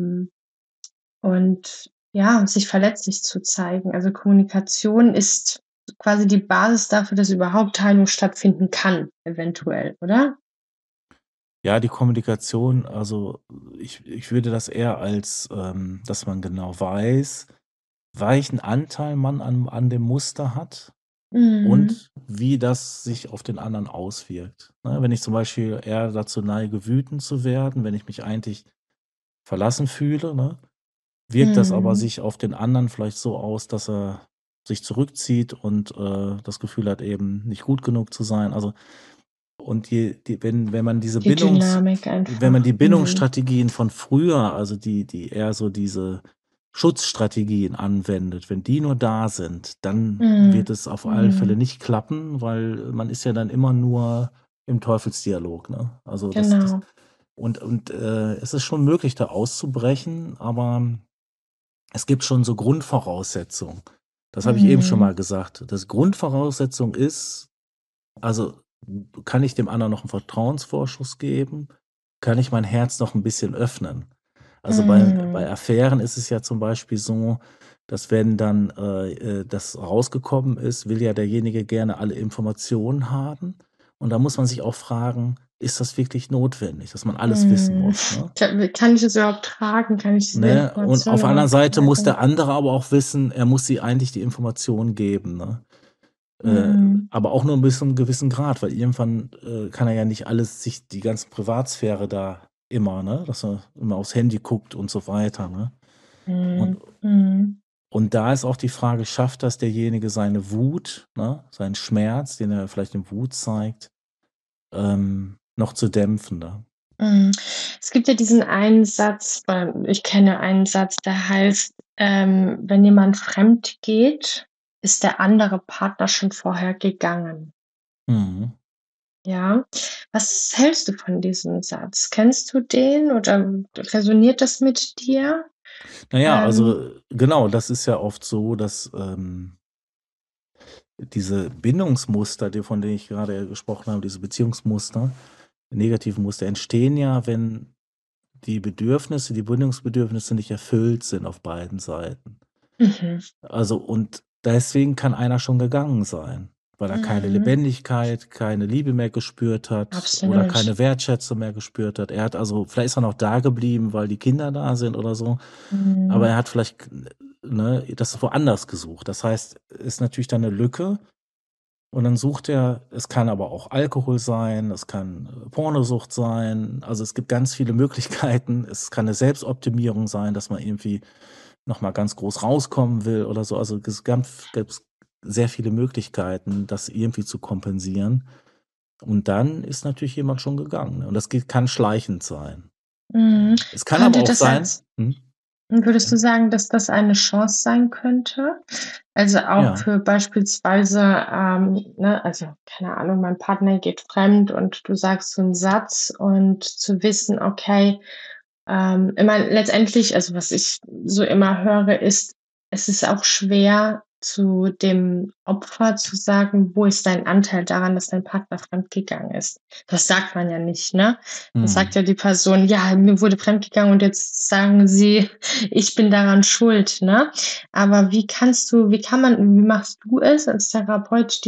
und ja, sich verletzlich zu zeigen. Also, Kommunikation ist quasi die Basis dafür, dass überhaupt Heilung stattfinden kann, eventuell, oder? Ja, die Kommunikation, also, ich würde das eher als, dass man genau weiß, welchen Anteil man an dem Muster hat Mhm. und wie das sich auf den anderen auswirkt, ne? Wenn ich zum Beispiel eher dazu neige, wütend zu werden, wenn ich mich eigentlich verlassen fühle, ne, wirkt das aber Mhm. sich auf den anderen vielleicht so aus, dass er sich zurückzieht und, das Gefühl hat, eben nicht gut genug zu sein. Also, und wenn man diese Die Dynamik einfach. Mhm. Bindungsstrategien von früher, also die eher so diese Schutzstrategien anwendet, wenn die nur da sind, dann wird Mhm. es auf alle Fälle Mhm. nicht klappen, weil man ist ja dann immer nur im Teufelsdialog, ne? Also, das Genau. es ist schon möglich, da auszubrechen, aber es gibt schon so Grundvoraussetzungen. Das habe ich eben schon Mhm. mal gesagt. Das Grundvoraussetzung ist, also, kann ich dem anderen noch 'n Vertrauensvorschuss geben? Kann ich mein Herz noch 'n bisschen öffnen? Also, bei Mhm. Affären ist es ja zum Beispiel so, dass wenn dann, das rausgekommen ist, will ja derjenige gerne alle Informationen haben. Und da muss man sich auch fragen: „Ist das wirklich notwendig, dass man alles wissen Mhm. muss", ne? Kann ich das überhaupt tragen? Kann ich diese Ne? Und Information auf der anderen überhaupt Seite muss tragen? der andere aber auch wissen, er muss sie eigentlich die Informationen geben, ne? Äh, Mhm. aber auch nur bis zu 'nem gewissen Grad, weil irgendwann, kann er ja nicht alles sich die ganze Privatsphäre da immer, ne, dass er immer aufs Handy guckt und so weiter, ne? Und Mhm. Mhm. Und da ist auch die Frage, schafft das derjenige seine Wut, ne, seinen Schmerz, den er vielleicht in Wut zeigt, noch zu dämpfen, ne? Mhm. Es gibt ja diesen einen Satz, ich kenne einen Satz, der heißt, wenn jemand fremd geht, ist der andere Partner schon vorher gegangen. Mhm. Ja? Was hältst du von diesem Satz? Kennst du den oder resoniert das mit dir? Na ja, Ähm, also, genau, das ist ja oft so, dass, diese Bindungsmuster, von denen ich gerade gesprochen habe, diese Beziehungsmuster, negativen Muster entstehen ja, wenn die Bindungsbedürfnisse nicht erfüllt sind auf beiden Seiten. mhm, Also, und deswegen kann einer schon gegangen sein, weil er keine mhm, Lebendigkeit, keine Liebe mehr gespürt hat oder absolut. keine Wertschätzung mehr gespürt hat. Er hat also vielleicht ist er noch da geblieben, weil die Kinder da sind oder so, aber Mhm, er hat vielleicht, ne, das woanders gesucht. Das heißt, ist natürlich dann 'ne Lücke und dann sucht er, es kann aber auch Alkohol sein, es kann, Pornosucht sein. Also, es gibt ganz viele Möglichkeiten. Es kann 'ne Selbstoptimierung sein, dass man irgendwie noch mal ganz groß rauskommen will oder so. Also, gibt's sehr viele Möglichkeiten, das irgendwie zu kompensieren. Und dann ist natürlich jemand schon gegangen, ne? Und das kann schleichend sein. mhm. Es kann aber Könnte auch das sein. als Würdest Ja? du sagen, dass das eine Chance sein könnte? Also, auch Ja. für beispielsweise, ne, also, keine Ahnung, mein Partner geht fremd und du sagst so 'n Satz und zu wissen, okay, ich meine, letztendlich, also, was ich so immer höre, ist, es ist auch schwer, zu dem Opfer zu sagen: „Wo ist dein Anteil daran, dass dein Partner fremdgegangen ist?“ Das sagt man ja nicht, ne? Dann sagt Mhm. ja die Person: „Ja, mir wurde fremdgegangen und jetzt sagen sie, ich bin daran schuld“, ne? Aber wie machst du es als Therapeut,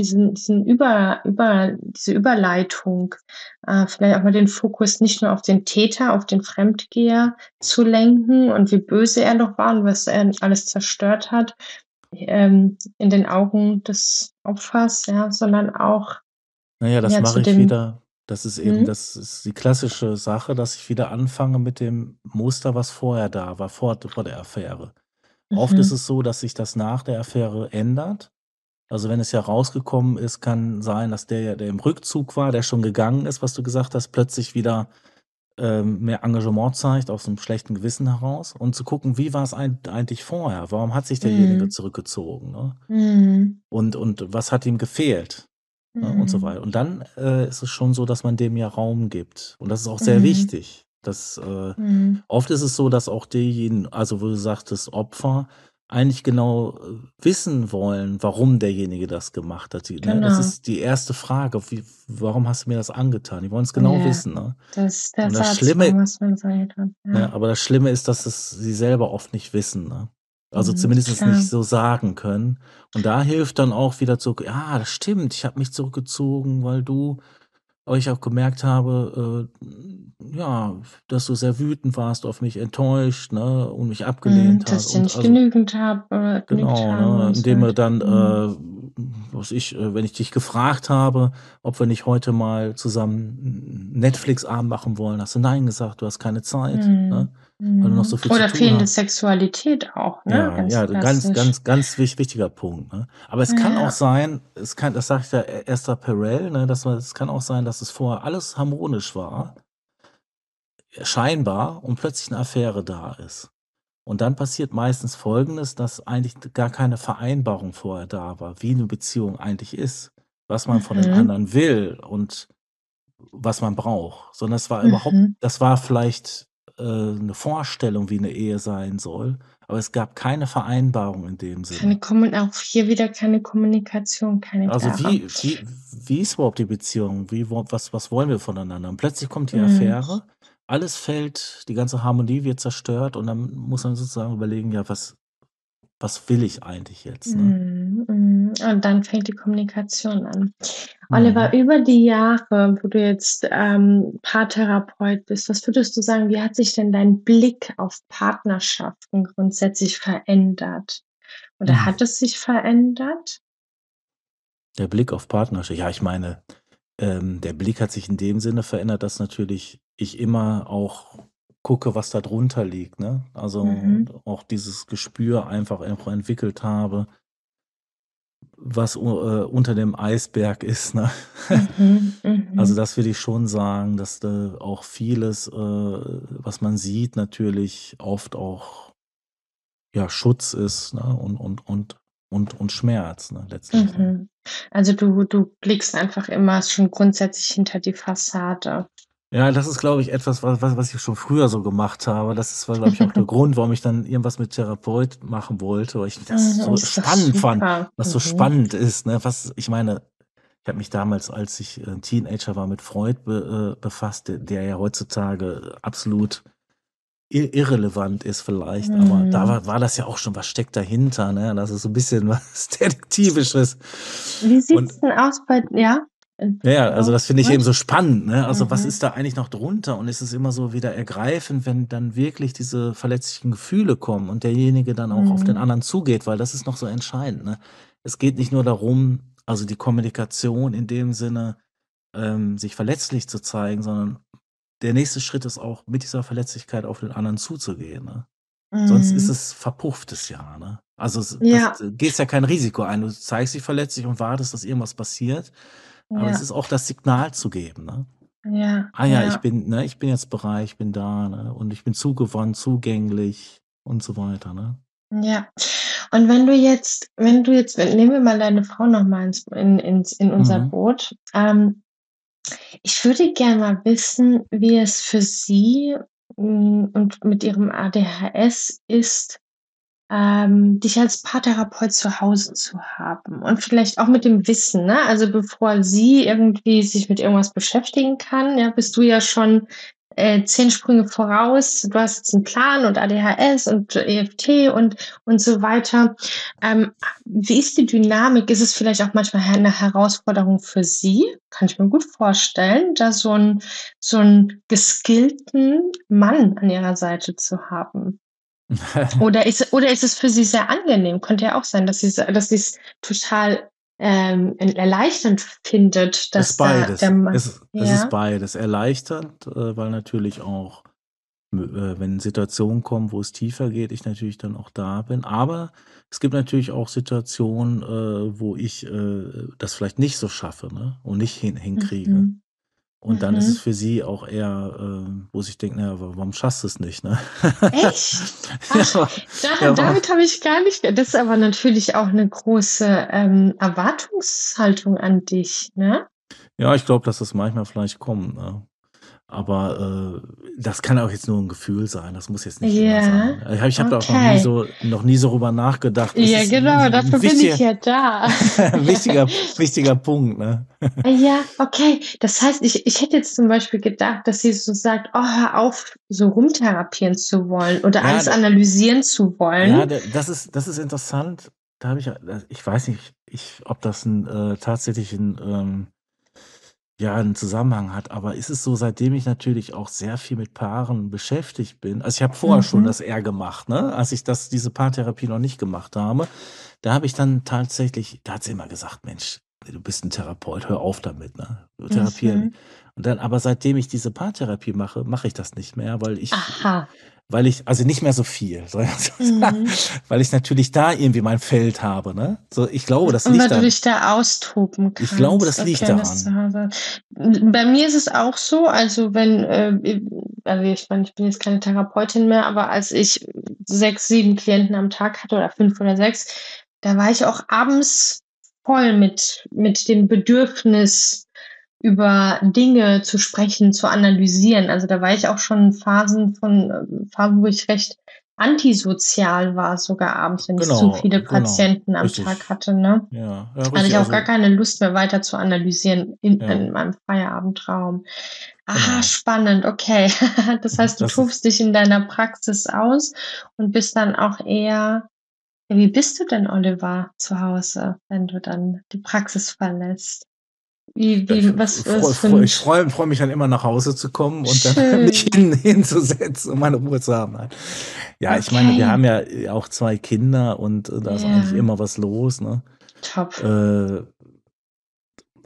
diese Überleitung, vielleicht auch mal den Fokus nicht nur auf den Täter, auf den Fremdgeher zu lenken und wie böse er doch war und was er alles zerstört hat, in den Augen des Opfers, ja, sondern auch, Na ja, das ja, zu mache ich dem wieder. mhm, Das ist die klassische Sache, dass ich wieder anfange mit dem Muster, was vorher da war, vor der Affäre. Oft ist mhm, es so, dass sich das nach der Affäre ändert. Also, wenn es ja rausgekommen ist, kann sein, dass der im Rückzug war, der schon gegangen ist, was du gesagt hast, plötzlich wieder, mehr Engagement zeigt aus 'nem schlechten Gewissen heraus und zu gucken, wie war's eigentlich vorher? Warum hat sich derjenige mhm, zurückgezogen, ne? mhm, Und was hat ihm gefehlt, ne, und so mhm, weiter. Und dann, ist es schon so, dass man dem ja Raum gibt. Und das ist auch sehr mhm, wichtig. mhm, Oft ist es so, dass auch diejenigen, also, wo du sagtest, Opfer, eigentlich genau, wissen wollen, warum derjenige das gemacht hat. Das genau. ist die erste Frage: „Warum hast du mir das angetan?“ Die wollen's genau Ja, wissen, ne? das ist der Und das Satz, Schlimme warum hast du mir das angetan? Ne, Ja, aber das Schlimme ist, dass es sie selber oft nicht wissen, ne? Also, mhm, zumindest nicht klar. so sagen können. Und da hilft dann auch wieder zu: „Ja, das stimmt, ich habe mich zurückgezogen, weil ich auch gemerkt habe, ja, dass du sehr wütend warst auf mich, enttäuscht, ne, und mich abgelehnt Dass hast.“ ich dir Und nicht also genügt genau, habe ne, und so indem wir weiter. dann, Mhm. wenn ich dich gefragt habe, ob wir nicht heute mal zusammen 'n Netflix-Abend machen wollen, hast du nein gesagt, du hast keine Zeit, Mhm. ne, weil du noch so Mhm. viel zu Oder tun fehlende hast. Sexualität auch, ne? Ja, Ganz ja, ganz, klassisch. ganz, ganz wichtiger Punkt, ne? Aber es kann auch Ja. sein, das sagt ja Esther Perel, ne, es kann auch sein, dass es vorher alles harmonisch war, scheinbar, und plötzlich 'ne Affäre da ist. Und dann passiert meistens Folgendes, dass eigentlich gar keine Vereinbarung vorher da war, wie 'ne Beziehung eigentlich ist, was man von dem Mhm. anderen will und was man braucht, sondern Mhm. das war vielleicht, 'ne Vorstellung, wie 'ne Ehe sein soll, aber es gab keine Vereinbarung in dem Sinne. Auch hier wieder keine Kommunikation, keine Also, klare. wie ist überhaupt die Beziehung? Was wollen wir voneinander? Und plötzlich kommt die Mhm. Affäre, alles fällt, die ganze Harmonie wird zerstört und dann muss man sozusagen überlegen: „Ja, was will ich eigentlich jetzt“, ne? Mhm, mhm. Und dann fängt die Kommunikation an. Oliver, Mhm. über die Jahre, wo du jetzt, Paartherapeut bist, was würdest du sagen, wie hat sich denn dein Blick auf Partnerschaften grundsätzlich verändert? Oder Mhm. hat es sich verändert? Der Blick auf Partnerschaft. Ja, ich meine, der Blick hat sich in dem Sinne verändert, dass natürlich ich immer auch gucke, was da drunter liegt, ne? Also, Mhm. auch dieses Gespür einfach entwickelt habe, was unter dem Eisberg ist, ne? Mhm. Also, Mhm. das will ich schon sagen, dass da auch vieles, was man sieht, natürlich oft auch, ja, Schutz ist, ne, und Schmerz, ne, letztlich, ne? Mhm. Also, du blickst einfach immer schon grundsätzlich hinter die Fassade. Ja, das ist, glaube ich, etwas, was ich schon früher so gemacht habe. Das war, glaube ich, auch der Grund, warum ich dann irgendwas mit Therapeut machen wollte, weil ich das Mhm, so ist doch spannend fand, super. was so Mhm. spannend ist, ne? Was ich meine, ich habe mich damals, als ich, Teenager war, mit Freud befasst, der ja heutzutage absolut irrelevant ist vielleicht, aber da Mhm. war das ja auch schon, was steckt dahinter, ne? Das ist so 'n bisschen was Detektivisches. Wie Und sieht's denn aus bei ja? ja, ja, also Entschuldigung. das finde ich eben so spannend, ne? Also, was Mhm. ist da eigentlich noch drunter? Und es ist immer so wieder ergreifend, wenn dann wirklich diese verletzlichen Gefühle kommen und derjenige dann auch auf den Mhm. anderen zugeht, weil das ist noch so entscheidend, ne? Es geht nicht nur darum, also die Kommunikation in dem Sinne, sich verletzlich zu zeigen, sondern der nächste Schritt ist auch, mit dieser Verletzlichkeit auf den anderen zuzugehen, ne? Sonst ist Mhm. es verpufftes Jahr, ne? Also, Ja, du gehst ja kein Risiko ein. Du zeigst dich verletzlich und wartest, dass irgendwas passiert, aber es ja, ist auch das Signal zu geben, ne? ja, „Ah ja, ja, ich bin jetzt bereit, ich bin da, ne, und ich bin zugewandt, zugänglich“ und so weiter, ne? ja. Und wenn du jetzt nehmen wir mal deine Frau noch mal in unser Mhm. Boot. Ich würde gerne mal wissen, wie es für sie, und mit ihrem ADHS ist, dich als Paartherapeut zu Hause zu haben und vielleicht auch mit dem Wissen, ne? Also, bevor sie irgendwie sich mit irgendwas beschäftigen kann, ja, bist du ja schon, 10 Sprünge voraus. Du hast jetzt einen Plan und ADHS und EFT und so weiter. Wie ist die Dynamik? Ist es vielleicht auch manchmal eine Herausforderung für sie? Kann ich mir gut vorstellen, da so 'n geskillten Mann an ihrer Seite zu haben. Oder ist es für sie sehr angenehm? Könnte ja auch sein, dass sie's total, erleichternd findet, Ist dass da der beides. Mann Es ist ja? beides. Erleichternd, weil natürlich auch, wenn Situationen kommen, wo es tiefer geht, ich natürlich dann auch da bin. Aber es gibt natürlich auch Situationen, wo ich, das vielleicht nicht so schaffe, ne, und nicht hinkriege. Mhm. Und dann ist es Mhm. für sie auch eher, wo sie denkt: „Na ja, warum schaffst du es nicht“, ne? Echt? Ja, Ach, ja, damit habe ich gar nicht das ist aber natürlich auch 'ne große, Erwartungshaltung an dich, ne? ja, ich glaube, dass das manchmal vielleicht kommt, ne? Aber, das kann auch jetzt nur 'n Gefühl sein, das muss jetzt nicht immer Ja, sein. Ich habe da auch okay. noch nie so drüber nachgedacht. Es Ja, ist genau, 'n dafür bin ich ja da. wichtiger Punkt, ne? Ja, okay. Das heißt, ich hätte jetzt zum Beispiel gedacht, dass sie so sagt: „Oh, hör auf, so rumtherapieren zu wollen oder Ja, alles analysieren zu ja, wollen.“ das ist interessant. Da habe ich ja ich weiß nicht, ob das 'n, tatsächlich 'n, ja, 'n Zusammenhang hat, aber ist es so, seitdem ich natürlich auch sehr viel mit Paaren beschäftigt bin, also, ich habe vorher schon Mhm, das eher gemacht, ne, als ich diese Paartherapie noch nicht gemacht habe. Da habe ich dann tatsächlich, da hat sie immer gesagt: „Mensch, du bist 'n Therapeut, hör auf damit, ne? Therapiere mhm. nicht.“ Und dann, aber seitdem ich diese Paartherapie mache, mache ich das nicht mehr, Aha. weil ich, also, nicht mehr so viel, soll ich so sagen, Mhm. weil ich natürlich da irgendwie mein Feld habe, ne? So, ich glaube, das Und weil liegt du daran. dich da austoben Ich glaube, kannst. das liegt Okay, das zu daran. Hause. Bei mir ist es auch so, also wenn, also ich meine, ich bin jetzt keine Therapeutin mehr, aber als ich 6, 7 Klienten am Tag hatte oder 5 oder 6, da war ich auch abends voll mit dem Bedürfnis, über Dinge zu sprechen, zu analysieren. Also, da war ich auch schon in Phasen, wo ich recht antisozial war, sogar abends, wenn ich zu viele Genau, Patienten am Tag richtig. hatte, ne? Ja, ja, Hatte richtig, ich auch gar also keine Lust mehr weiter zu analysieren ja, in meinem Feierabendraum. Ah, genau. spannend, okay. Das heißt, du Das ist tobst dich in deiner Praxis aus und bist dann auch eher ja, wie bist du denn, Oliver, zu Hause, wenn du dann die Praxis verlässt? ja, ich Was für 'n freue mich dann immer, nach Hause zu kommen und dann mich schön, hinzusetzen und meine Ruhe zu haben. Nein. Ja, ich meine, wir okay. haben ja, auch 2 Kinder und, da ist eigentlich Ja, immer was los, ne? top. Äh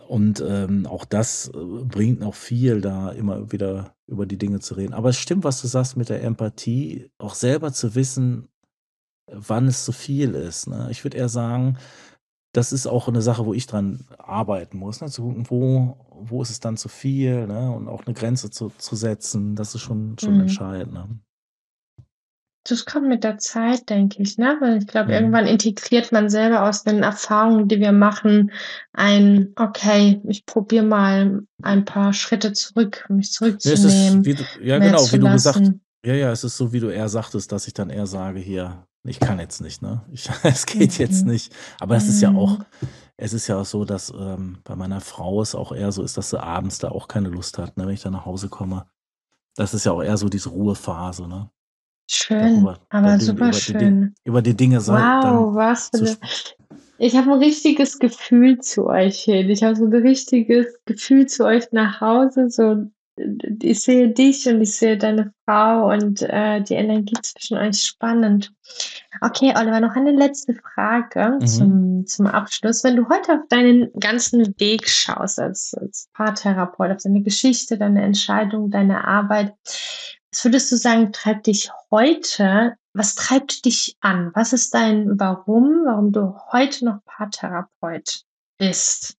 Und, auch das, bringt noch viel, da immer wieder über die Dinge zu reden. Aber es stimmt, was du sagst mit der Empathie, auch selber zu wissen, wann es zu viel ist, ne? Ich würde eher sagen, das ist auch 'ne Sache, wo ich dran arbeiten muss, ne, zu gucken, wo ist es dann zu viel, ne, und auch 'ne Grenze zu setzen. Das ist schon Mhm. entscheidend, ne? Das kommt mit der Zeit, denke ich, ne? Weil ich glaube, Mhm. irgendwann integriert man selber aus den Erfahrungen, die wir machen, ein: „Okay, ich probiere mal ein paar Schritte zurück, mich Ne, es ist zurückzunehmen, wie du ja mehr genau, zu wie du gesagt lassen.“ ja, ja, es ist so, wie du eher sagtest, dass ich dann eher sage: „Hier, ich kann jetzt nicht, ne? Ich es geht jetzt Mhm. nicht.“ Aber das ist ja auch Mhm. es ist ja auch so, dass, bei meiner Frau es auch eher so ist, dass sie abends da auch keine Lust hat, ne, wenn ich dann nach Hause komme. Das ist ja auch eher so diese Ruhephase, ne? Schön, Darüber da aber Ding super schön. über die Dinge sei dann Wow, was für zu 'ne sp ich habe 'n richtiges Gefühl zu euch hin. Ich habe so 'n richtiges Gefühl zu euch nach Hause, so ich sehe dich und ich sehe deine Frau und, die Energie zwischen euch spannend. Okay, Oliver, noch eine letzte Frage mhm. zum Abschluss. Wenn du heute auf deinen ganzen Weg schaust als Paartherapeut, auf deine Geschichte, deine Entscheidung, deine Arbeit, was würdest du sagen, treibt dich heute was treibt dich an? Was ist dein warum du heute noch Paartherapeut bist?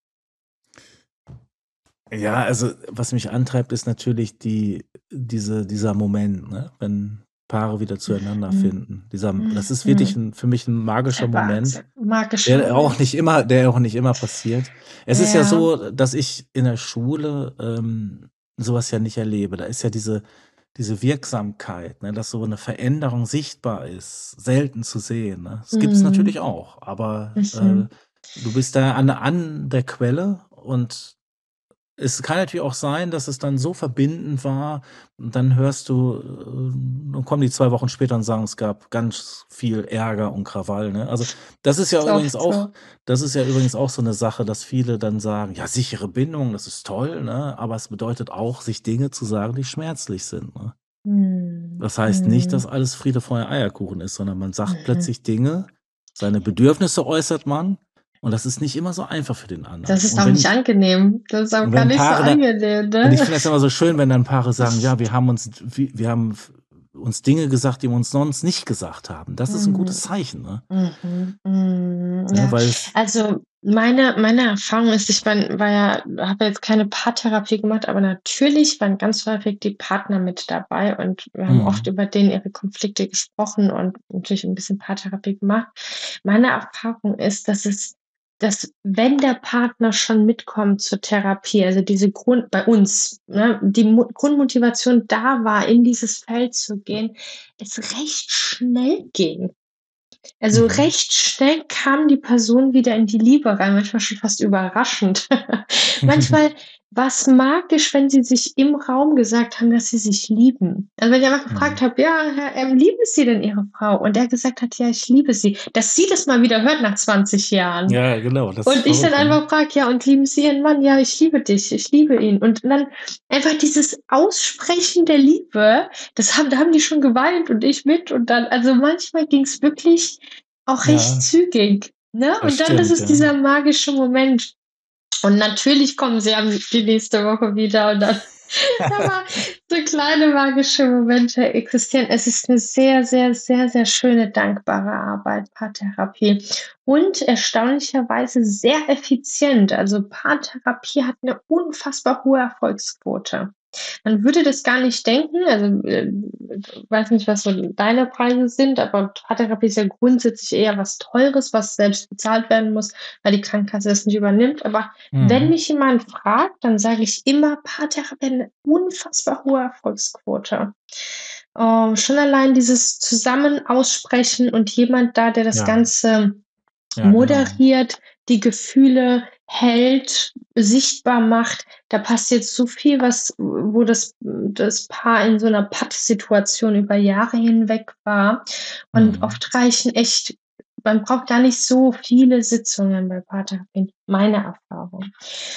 Ja, also, was mich antreibt, ist natürlich dieser Moment, ne, wenn Paare wieder zueinander Mhm. finden. Das ist wirklich Mhm. 'n für mich 'n magischer Der Moment, Wahnsinn. Magischer der auch Moment. nicht immer passiert. Es ist ja Ja. so, dass ich in der Schule, so was ja nicht erlebe. Da ist ja diese Wirksamkeit, ne, dass so 'ne Veränderung sichtbar ist, selten zu sehen, ne? Das gibt's Mhm. natürlich auch, aber, Mhm. du bist da an der Quelle und es kann natürlich auch sein, dass es dann so verbindend war und dann dann kommen die 2 Wochen später und sagen, es gab ganz viel Ärger und Krawall, ne? Also, das ist ja Ist übrigens oft auch so. das ist ja übrigens auch so 'ne Sache, dass viele dann sagen: „Ja, sichere Bindung, das ist toll“, ne? Aber es bedeutet auch, sich Dinge zu sagen, die schmerzlich sind, ne? Mhm. Das heißt nicht, dass Mhm. alles Friede, Freude, Eierkuchen ist, sondern man sagt Mhm. plötzlich Dinge, seine Bedürfnisse äußert man und das ist nicht immer so einfach für den anderen. Das ist auch nicht angenehm. Das ist auch Und gar wenn nicht so Paare da angenehm, und ich ne? finde das immer so schön, wenn dann Paare sagen: „Ja, wir haben uns Dinge gesagt, die wir uns sonst nicht gesagt haben.“ Das ist 'n Mhm. gutes Zeichen, ne? Mhm. Mhm. Ne, Ja, weil es also meine Erfahrung ist, ich war ja habe jetzt keine Paartherapie gemacht, aber natürlich waren ganz häufig die Partner mit dabei und wir haben oft mhm, über denen ihre Konflikte gesprochen und natürlich 'n bisschen Paartherapie gemacht. Meine Erfahrung ist, dass wenn der Partner schon mitkommt zur Therapie, also diese Grund bei uns, ne, die Grundmotivation da war, in dieses Feld zu gehen, es recht schnell ging. Also, mhm. recht schnell kam die Person wieder in die Liebe rein, manchmal schon fast überraschend. Manchmal war's magisch, wenn sie sich im Raum gesagt haben, dass sie sich lieben. Also, wenn ich einfach gefragt Mhm. habe: „Ja, lieben Sie denn Ihre Frau?“ Und er gesagt hat: „Ja, ich liebe sie.“ Dass sie das mal wieder hört nach 20 Jahren. Ja, genau, das ist Und ich dann verrückt, ne? einfach frage: „Ja, und lieben Sie Ihren Mann?“ „Ja, ich liebe dich, ich liebe ihn.“ Und dann einfach dieses Aussprechen der Liebe, da haben die schon geweint und ich mit und dann also, manchmal ging's wirklich auch recht Ja, zügig, ne? das Und dann das stimmt, ist ja. dieser magische Moment. Und natürlich kommen sie am die nächste Woche wieder und dann aber so kleine magische Momente existieren. Es ist 'ne sehr, sehr, sehr, sehr schöne, dankbare Arbeit, Paartherapie und erstaunlicherweise sehr effizient. Also, Paartherapie hat 'ne unfassbar hohe Erfolgsquote. Man würde das gar nicht denken, also, weiß nicht, was so deine Preise sind, aber Paartherapie ist ja grundsätzlich eher was Teures, was selbst bezahlt werden muss, weil die Krankenkasse das nicht übernimmt. Aber wenn Mhm. mich jemand fragt, dann sage ich immer, Paartherapie hat 'ne unfassbar hohe Erfolgsquote. Schon allein dieses Zusammen aussprechen und jemand da, der das Ja, Ganze ja, genau. moderiert, die Gefühle hält, sichtbar macht. Da passiert so viel, wo das Paar in so 'ner Pattsituation über Jahre hinweg war. Und Mhm. oft reichen echt man braucht gar nicht so viele Sitzungen bei Paartherapien, meine Erfahrung.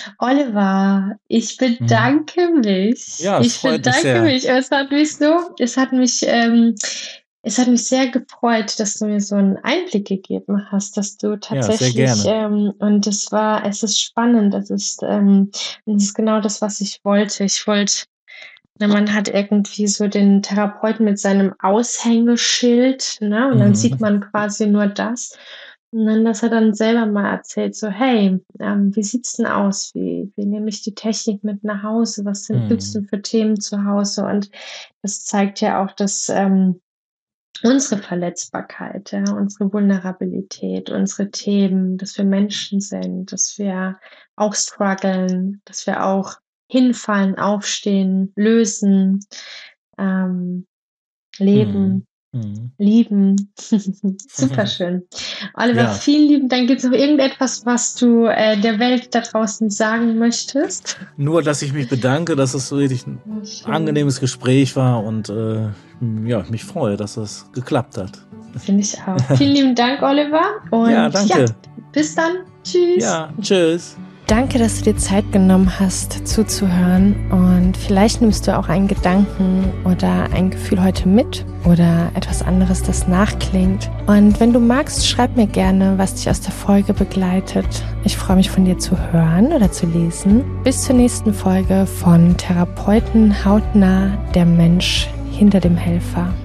Oliver, ich Mhm. bedanke mich. Ja, es Ich freut mich bedanke sehr. mich. Es hat mich Es hat mich sehr gefreut, dass du mir so einen Einblick gegeben hast, dass du Ja, sehr tatsächlich, gerne. und es ist spannend, es ist genau das, was ich wollte. Man hat irgendwie so den Therapeuten mit seinem Aushängeschild, ne? Und dann sieht Mhm. man quasi nur das. Und dann, dass er dann selber mal erzählt, so, hey, wie sieht's denn aus? Wie nehme ich die Technik mit nach Hause? Gibt's Mhm. denn für Themen zu Hause? Und das zeigt ja auch, dass unsere Verletzbarkeit, ja, unsere Vulnerabilität, unsere Themen, dass wir Menschen sind, dass wir auch struggeln, dass wir auch hinfallen, aufstehen, lösen, ähm, Mhm. leben, Mhm. lieben. Superschön. Oliver, Ja, vielen lieben Dank. Gibt es noch irgendetwas, was du der Welt da draußen sagen möchtest? nur, dass ich mich bedanke, dass es so wirklich ein Oh, schön. angenehmes Gespräch war und, ja, mich freue, dass das geklappt hat. Finde ich auch. Vielen lieben Dank, Oliver. Ja, Und ja, danke. bis dann. Tschüss. Ja, tschüss. Danke, dass du dir Zeit genommen hast, zuzuhören, und vielleicht nimmst du auch einen Gedanken oder ein Gefühl heute mit oder etwas anderes, das nachklingt. Und wenn du magst, schreib mir gerne, was dich aus der Folge begleitet. Ich freue mich, von dir zu hören oder zu lesen. Bis zur nächsten Folge von Therapeuten hautnah, der Mensch hinter dem Helfer.